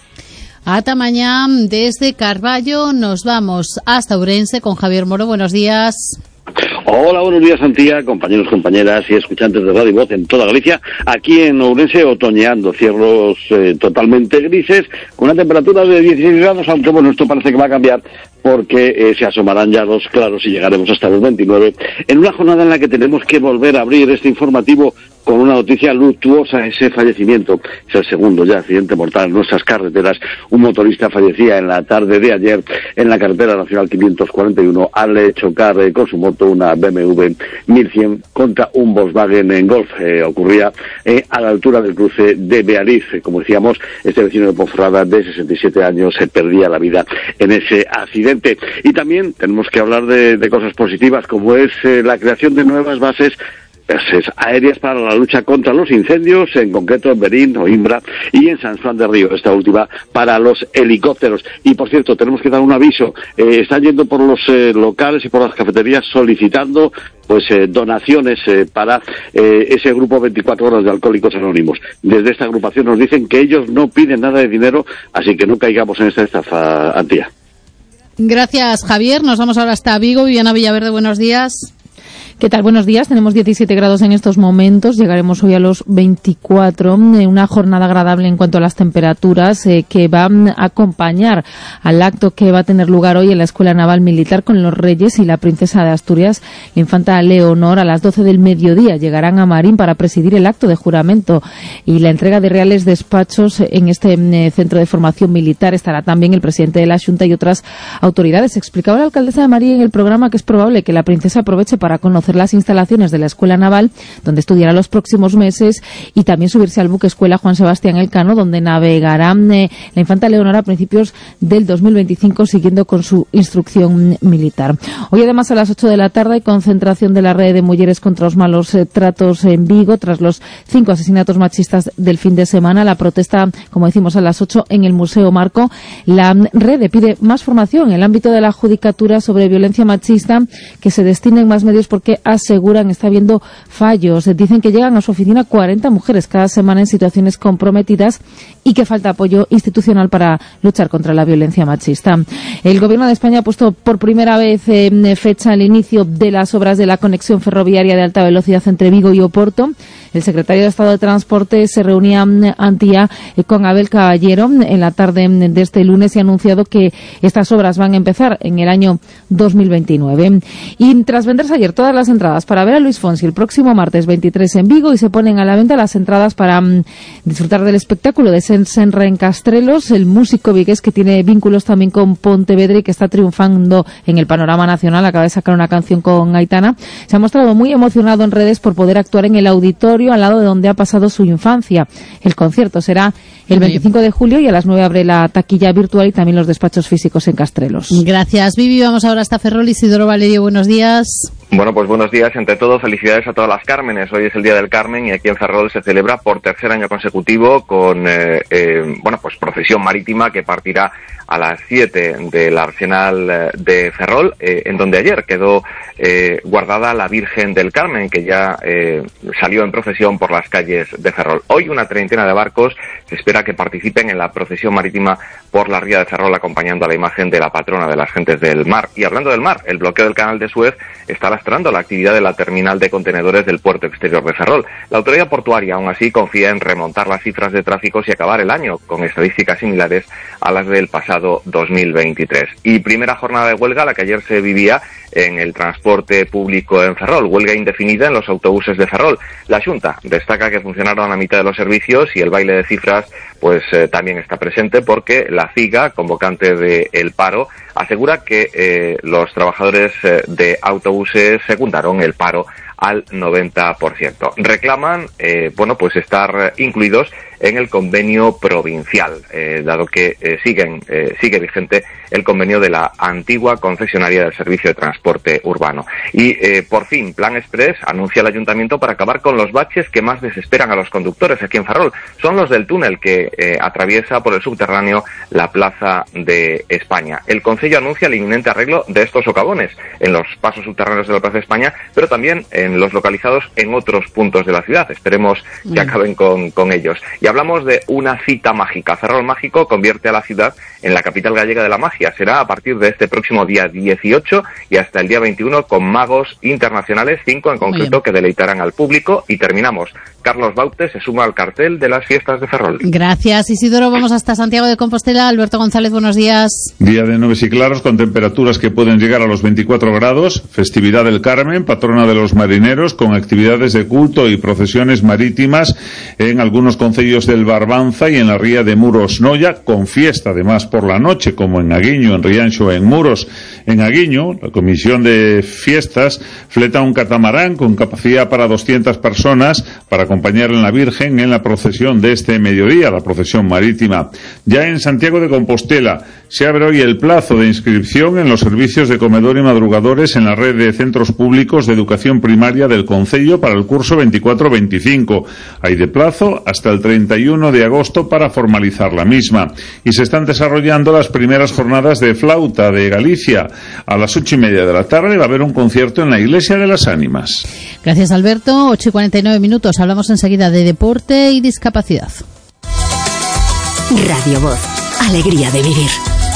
Ata mañá. Desde Carballo nos vamos hasta Ourense con Javier Moro. Buenos días. Hola, buenos días, Antía, compañeros, compañeras y escuchantes de Radio Voz en toda Galicia. Aquí en Ourense, otoñeando, cielos totalmente grises, con una temperatura de 16 grados, aunque bueno, esto parece que va a cambiar porque se asomarán ya los claros y llegaremos hasta los 29, en una jornada en la que tenemos que volver a abrir este informativo con una noticia luctuosa, ese fallecimiento. Es el segundo ya accidente mortal en nuestras carreteras. Un motorista fallecía en la tarde de ayer en la carretera nacional 541 al chocar con su moto una BMW 1100 contra un Volkswagen en Golf. Ocurría a la altura del cruce de Beariz. Como decíamos, este vecino de Ponferrada de 67 años se perdía la vida en ese accidente. Y también tenemos que hablar de cosas positivas, como es la creación de nuevas bases aéreas para la lucha contra los incendios, en concreto en Berín, Oimbra y en San Juan de Río, esta última para los helicópteros. Y por cierto, tenemos que dar un aviso, están yendo por los locales y por las cafeterías solicitando donaciones para ese grupo 24 horas de Alcohólicos Anónimos. Desde esta agrupación nos dicen que ellos no piden nada de dinero, así que no caigamos en esta estafa, Antía. Gracias, Javier. Nos vamos ahora hasta Vigo. Viviana Villaverde, buenos días. ¿Qué tal? Buenos días. Tenemos 17 grados en estos momentos. Llegaremos hoy a los 24. Una jornada agradable en cuanto a las temperaturas que van a acompañar al acto que va a tener lugar hoy en la Escuela Naval Militar con los Reyes y la Princesa de Asturias, la Infanta Leonor. A las 12 del mediodía llegarán a Marín para presidir el acto de juramento y la entrega de reales despachos en este centro de formación militar. Estará también el presidente de la Xunta y otras autoridades. Explicaba la alcaldesa de Marín en el programa que es probable que la princesa aproveche para conocer las instalaciones de la Escuela Naval, donde estudiará los próximos meses, y también subirse al buque escuela Juan Sebastián Elcano, donde navegará la Infanta Leonor a principios del 2025, siguiendo con su instrucción militar. Hoy, además, a las 8 de la tarde, hay concentración de la Red de Mujeres contra los Malos Tratos en Vigo, tras los 5 asesinatos machistas del fin de semana. La protesta, como decimos, a las 8 en el Museo Marco. La Red pide más formación en el ámbito de la judicatura sobre violencia machista, que se destinen más medios porque aseguran está habiendo fallos. Dicen que llegan a su oficina 40 mujeres cada semana en situaciones comprometidas y que falta apoyo institucional para luchar contra la violencia machista. El Gobierno de España ha puesto por primera vez fecha al inicio de las obras de la conexión ferroviaria de alta velocidad entre Vigo y Oporto. El secretario de Estado de Transporte se reunía Antía con Abel Caballero en la tarde de este lunes y ha anunciado que estas obras van a empezar en el año 2029. Y tras venderse ayer todas las entradas para ver a Luis Fonsi el próximo martes 23 en Vigo, y se ponen a la venta las entradas para disfrutar del espectáculo de Senra en Castrelos, el músico vigués que tiene vínculos también con Pontevedra y que está triunfando en el panorama nacional. Acaba de sacar una canción con Aitana. Se ha mostrado muy emocionado en redes por poder actuar en el auditorio al lado de donde ha pasado su infancia. El concierto será el 25 de julio y a las 9 abre la taquilla virtual y también los despachos físicos en Castrelos. Gracias, Vivi. Vamos ahora hasta Ferrol. Isidoro Valerio, buenos días. Bueno, pues buenos días. Entre todo, felicidades a todas las Cármenes. Hoy es el Día del Carmen y aquí en Ferrol se celebra por tercer año consecutivo con procesión marítima que partirá a las 7 del Arsenal de Ferrol, en donde ayer quedó guardada la Virgen del Carmen, que ya salió en procesión por las calles de Ferrol. Hoy una treintena de barcos se espera que participen en la procesión marítima por la ría de Ferrol, acompañando a la imagen de la patrona de las gentes del mar. Y hablando del mar, el bloqueo del canal de Suez está lastrando la actividad de la terminal de contenedores del puerto exterior de Ferrol. La autoridad portuaria, aún así, confía en remontar las cifras de tráfico y acabar el año con estadísticas similares a las del pasado 2023. Y primera jornada de huelga, la que ayer se vivía en el transporte público en Ferrol, huelga indefinida en los autobuses de Ferrol. La Xunta destaca que funcionaron a mitad de los servicios y el baile de cifras también está presente, porque la CIGA, convocante del paro, asegura que los trabajadores de autobuses secundaron el paro al 90%. Reclaman, estar incluidos en el convenio provincial, dado que sigue vigente el convenio de la antigua concesionaria del servicio de transporte urbano. Y por fin, Plan Express anuncia el ayuntamiento para acabar con los baches que más desesperan a los conductores aquí en Ferrol. Son los del túnel que atraviesa por el subterráneo la Plaza de España. El Concello anuncia el inminente arreglo de estos socavones en los pasos subterráneos de la Plaza de España, pero también en los localizados en otros puntos de la ciudad. Esperemos que acaben con ellos. Y hablamos de una cita mágica. Ferrol Mágico convierte a la ciudad en la capital gallega de la magia. Será a partir de este próximo día 18 y hasta el día 21 con magos internacionales, 5 en concreto, que deleitarán al público. Y terminamos. Carlos Baute se suma al cartel de las fiestas de Ferrol. Gracias, Isidoro. Vamos hasta Santiago de Compostela. Alberto González, buenos días. Día de nubes y claros con temperaturas que pueden llegar a los 24 grados. Festividad del Carmen, patrona de los marineros, con actividades de culto y procesiones marítimas en algunos concellos del Barbanza y en la ría de Muros Noia, con fiesta además por la noche, como en Aguiño, en Rianxo, en Muros. En Aguiño, la Comisión de Fiestas fleta un catamarán con capacidad para 200 personas para acompañar a la Virgen en la procesión de este mediodía, la procesión marítima. Ya en Santiago de Compostela se abre hoy el plazo de inscripción en los servicios de comedor y madrugadores en la red de centros públicos de educación primaria primaria del concello para el curso 24-25. Hay de plazo hasta el 31 de agosto para formalizar la misma. Y se están desarrollando las primeras jornadas de flauta de Galicia. A las 8:30 de la tarde va a haber un concierto en la Iglesia de las Ánimas. Gracias, Alberto. 8:49. Hablamos enseguida de deporte y discapacidad. Radio Voz. Alegría de vivir.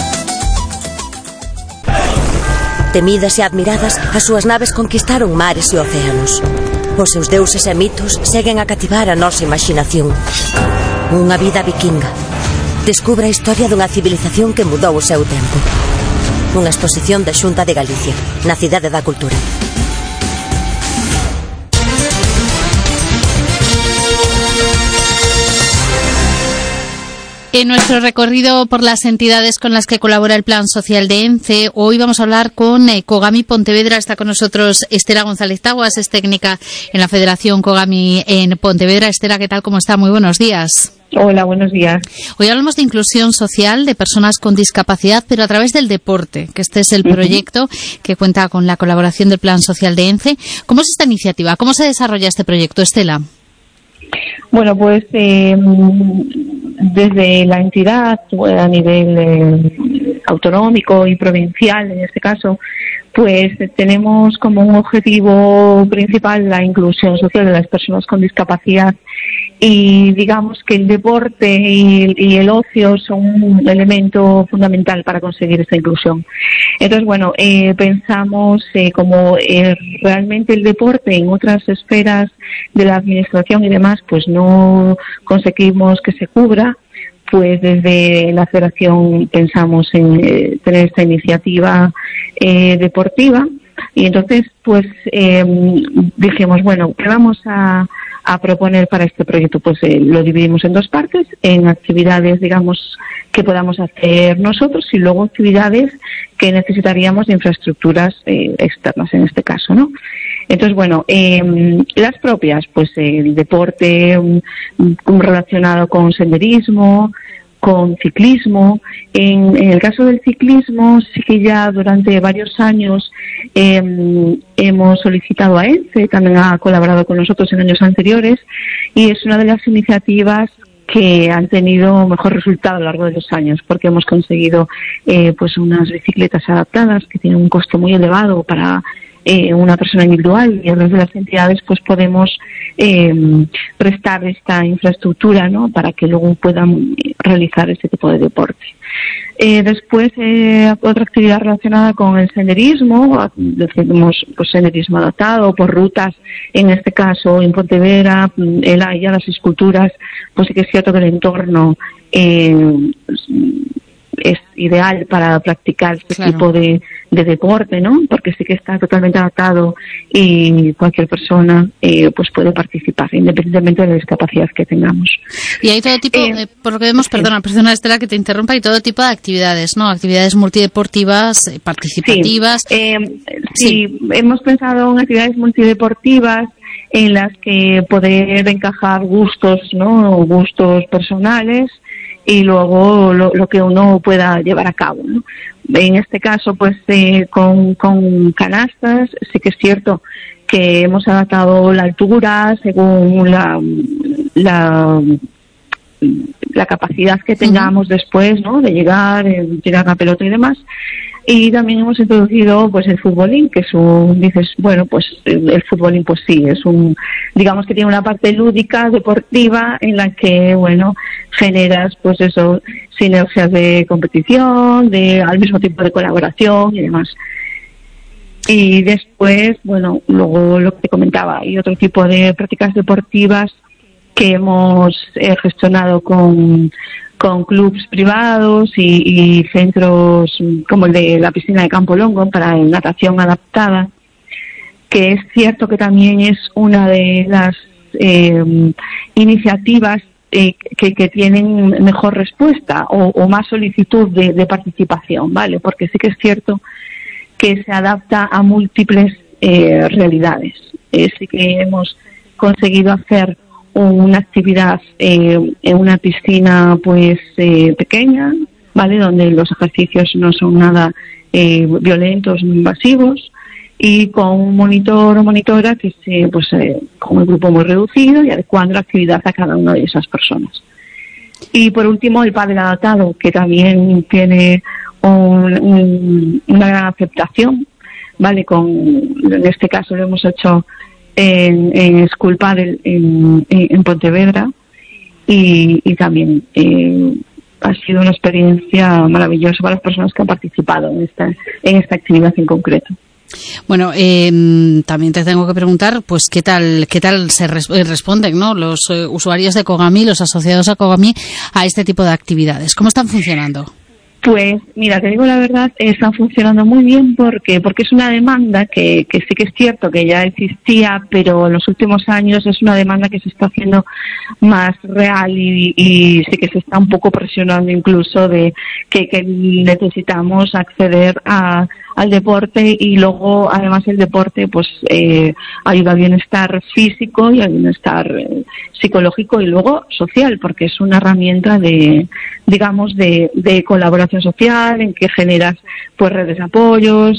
Temidas e admiradas, as súas naves conquistaron mares e océanos. Os seus deuses e mitos seguen a cativar a nosa imaginación. Unha vida vikinga. Descubra a historia dunha civilización que mudou o seu tempo. Unha exposición da Xunta de Galicia, na Cidade da Cultura. En nuestro recorrido por las entidades con las que colabora el Plan Social de ENCE, hoy vamos a hablar con Cogami Pontevedra. Está con nosotros Estela González Taguas, es técnica en la Federación Cogami en Pontevedra. Estela, ¿qué tal? ¿Cómo está? Muy buenos días. Hola, buenos días. Hoy hablamos de inclusión social de personas con discapacidad, pero a través del deporte, que este es el proyecto que cuenta con la colaboración del Plan Social de ENCE. ¿Cómo es esta iniciativa? ¿Cómo se desarrolla este proyecto, Estela? Bueno, pues desde la entidad a nivel autonómico y provincial, en este caso, pues tenemos como un objetivo principal la inclusión social de las personas con discapacidad, y digamos que el deporte y el ocio son un elemento fundamental para conseguir esta inclusión. Entonces, bueno, pensamos como realmente el deporte en otras esferas de la administración y demás pues no conseguimos que se cubra, pues desde la Federación pensamos en tener esta iniciativa deportiva, y entonces pues dijimos, bueno, ¿qué vamos a proponer para este proyecto? Pues lo dividimos en dos partes, en actividades, digamos, que podamos hacer nosotros, y luego actividades que necesitaríamos de infraestructuras externas en este caso, ¿no? Entonces, bueno, las propias, pues el deporte relacionado con senderismo, con ciclismo. En el caso del ciclismo, sí que ya durante varios años hemos solicitado a ENCE, también ha colaborado con nosotros en años anteriores, y es una de las iniciativas que han tenido mejor resultado a lo largo de los años, porque hemos conseguido pues unas bicicletas adaptadas que tienen un costo muy elevado para una persona individual, y a través de las entidades pues podemos prestar esta infraestructura, ¿no?, para que luego puedan realizar este tipo de deporte. Después otra actividad relacionada con el senderismo, decimos pues senderismo adaptado por rutas, en este caso en Pontevedra, el Haya, las esculturas, pues sí que es cierto que el entorno es ideal para practicar este tipo de deporte, ¿no? Porque sí que está totalmente adaptado y cualquier persona pues puede participar, independientemente de la discapacidad que tengamos. Y hay todo tipo, por lo que vemos, perdona Estela que te interrumpa, hay todo tipo de actividades, ¿no? Actividades multideportivas, participativas. Sí, hemos pensado en actividades multideportivas en las que poder encajar gustos, ¿no? Gustos personales, y luego lo que uno pueda llevar a cabo, ¿no? En este caso, pues con canastas, sí que es cierto que hemos adaptado la altura según la capacidad que tengamos después, ¿no?, de llegar, tirar la pelota y demás. Y también hemos introducido pues el futbolín, que es el futbolín pues sí, es digamos que tiene una parte lúdica, deportiva, en la que, bueno, generas pues eso, sinergias de competición, al mismo tiempo de colaboración y demás. Y después, bueno, luego lo que te comentaba, hay otro tipo de prácticas deportivas que hemos gestionado con clubs privados y centros como el de la piscina de Campo Longo para natación adaptada, que es cierto que también es una de las iniciativas que tienen mejor respuesta o más solicitud de participación, ¿vale? Porque sí que es cierto que se adapta a múltiples realidades. Sí que hemos conseguido hacer una actividad en una piscina pues pequeña, ¿vale?, donde los ejercicios no son nada violentos ni invasivos, y con un monitor o monitora que con el grupo muy reducido y adecuando la actividad a cada una de esas personas. Y por último, el pádel adaptado, que también tiene una gran aceptación, ¿vale? En este caso lo hemos hecho en School Padel en Pontevedra y también ha sido una experiencia maravillosa para las personas que han participado en esta actividad en concreto. Bueno, también te tengo que preguntar, pues, ¿qué tal se responden, ¿no?, los usuarios de Kogami, los asociados a Kogami, a este tipo de actividades? ¿Cómo están funcionando? Pues mira, te digo la verdad, están funcionando muy bien porque es una demanda que sí que es cierto que ya existía, pero en los últimos años es una demanda que se está haciendo más real y sí que se está un poco presionando incluso de que necesitamos acceder al deporte, y luego además el deporte pues ayuda al bienestar físico y al bienestar psicológico y luego social, porque es una herramienta de colaboración social en que generas pues redes de apoyos,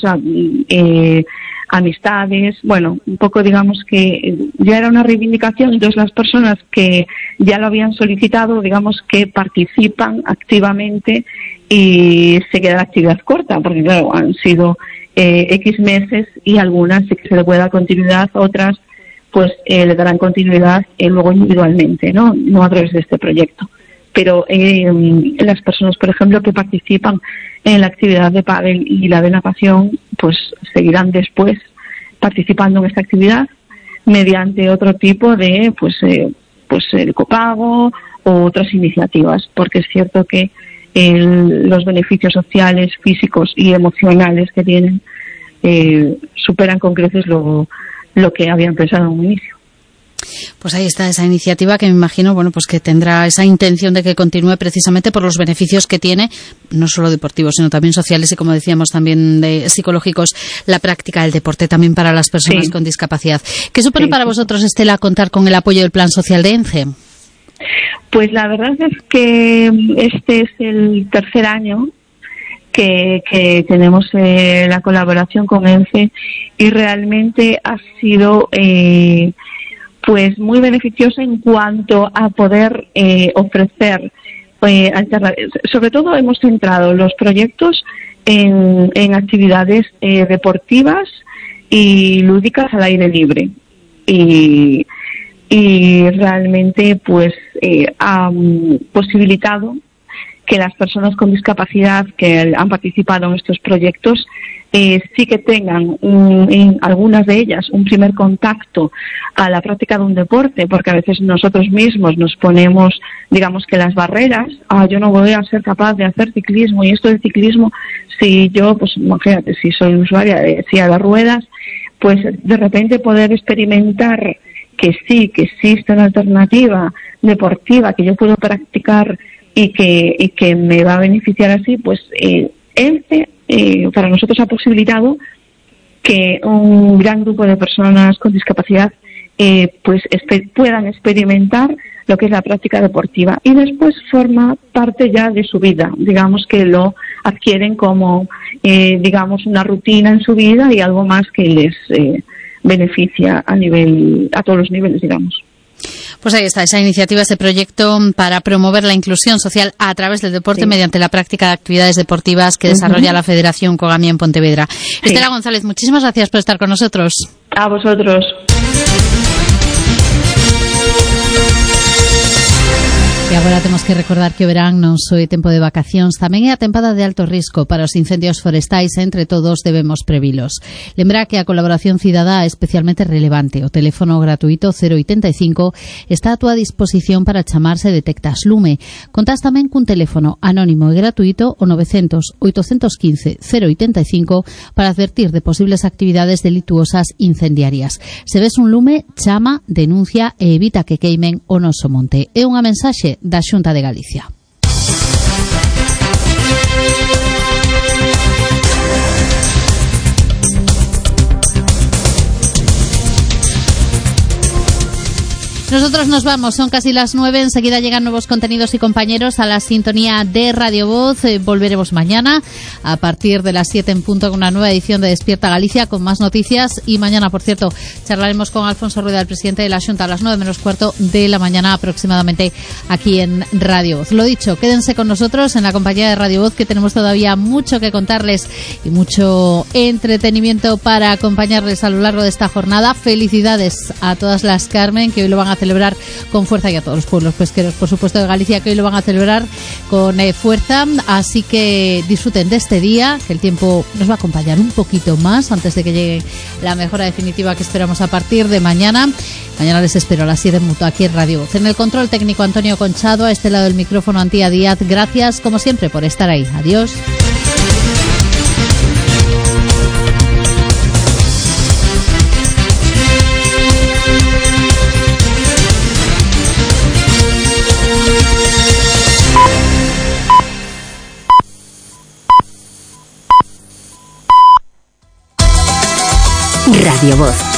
amistades. Bueno, un poco digamos que ya era una reivindicación, entonces las personas que ya lo habían solicitado digamos que participan activamente y se queda la actividad corta, porque claro, han sido X meses y algunas sí que se le puede dar continuidad, otras pues le darán continuidad luego individualmente, no a través de este proyecto. Pero las personas, por ejemplo, que participan en la actividad de pádel y la de natación, pues seguirán después participando en esta actividad mediante otro tipo de el copago o otras iniciativas, porque es cierto que los beneficios sociales, físicos y emocionales que tienen superan con creces lo que habían pensado en un inicio. Pues ahí está esa iniciativa que me imagino, bueno, pues que tendrá esa intención de que continúe precisamente por los beneficios que tiene, no solo deportivos, sino también sociales y, como decíamos, también psicológicos, la práctica del deporte también para las personas con discapacidad. ¿Qué supone para vosotros, Estela, contar con el apoyo del Plan Social de ENCE? Pues la verdad es que este es el tercer año que tenemos la colaboración con ENCE y realmente ha sido pues muy beneficiosa en cuanto a poder ofrecer alternativas. Sobre todo hemos centrado los proyectos en actividades deportivas y lúdicas al aire libre y realmente pues ha posibilitado que las personas con discapacidad que han participado en estos proyectos sí que tengan en algunas de ellas un primer contacto a la práctica de un deporte, porque a veces nosotros mismos nos ponemos, digamos que las barreras, yo no voy a ser capaz de hacer ciclismo, y esto del ciclismo, si yo, pues imagínate, si soy usuaria de silla de ruedas, pues de repente poder experimentar que sí, que existe una alternativa deportiva que yo puedo practicar y que me va a beneficiar así, pues ENCE para nosotros ha posibilitado que un gran grupo de personas con discapacidad puedan experimentar lo que es la práctica deportiva, y después forma parte ya de su vida, digamos que lo adquieren como digamos una rutina en su vida y algo más que les beneficia a todos los niveles, digamos. Pues ahí está esa iniciativa, ese proyecto para promover la inclusión social a través del deporte mediante la práctica de actividades deportivas que desarrolla la Federación Kogami en Pontevedra. Estela González, muchísimas gracias por estar con nosotros. A vosotros. E agora temos que recordar que o verán non só é tempo de vacacións, tamén é a tempada de alto risco para os incendios forestais, e entre todos debemos previlos. Lembra que a colaboración cidadá é especialmente relevante. O teléfono gratuito 085 está a túa disposición para chamar se detectas lume. Contás tamén cun teléfono anónimo e gratuito o 900 815 085 para advertir de posibles actividades delituosas incendiarias. Se ves un lume, chama, denuncia e evita que queimen o noso monte. É unha mensaxe da Xunta de Galicia. Nosotros nos vamos, son casi las 9, enseguida llegan nuevos contenidos y compañeros a la sintonía de Radio Voz. Volveremos mañana a partir de las 7 en punto con una nueva edición de Despierta Galicia con más noticias, y mañana, por cierto, charlaremos con Alfonso Rueda, el presidente de la Xunta, a las 9 menos cuarto de la mañana aproximadamente aquí en Radio Voz. Lo dicho, quédense con nosotros en la compañía de Radio Voz, que tenemos todavía mucho que contarles y mucho entretenimiento para acompañarles a lo largo de esta jornada. Felicidades a todas las Carmen, que hoy lo van a celebrar con fuerza, y a todos los pueblos pesqueros, por supuesto, de Galicia, que hoy lo van a celebrar con fuerza. Así que disfruten de este día, que el tiempo nos va a acompañar un poquito más antes de que llegue la mejora definitiva que esperamos a partir de mañana. Mañana les espero a las 7 en punto aquí en Radio Voz. En el control técnico Antonio Conchado, a este lado del micrófono Antía Díaz. Gracias, como siempre, por estar ahí. Adiós. Radio Voz.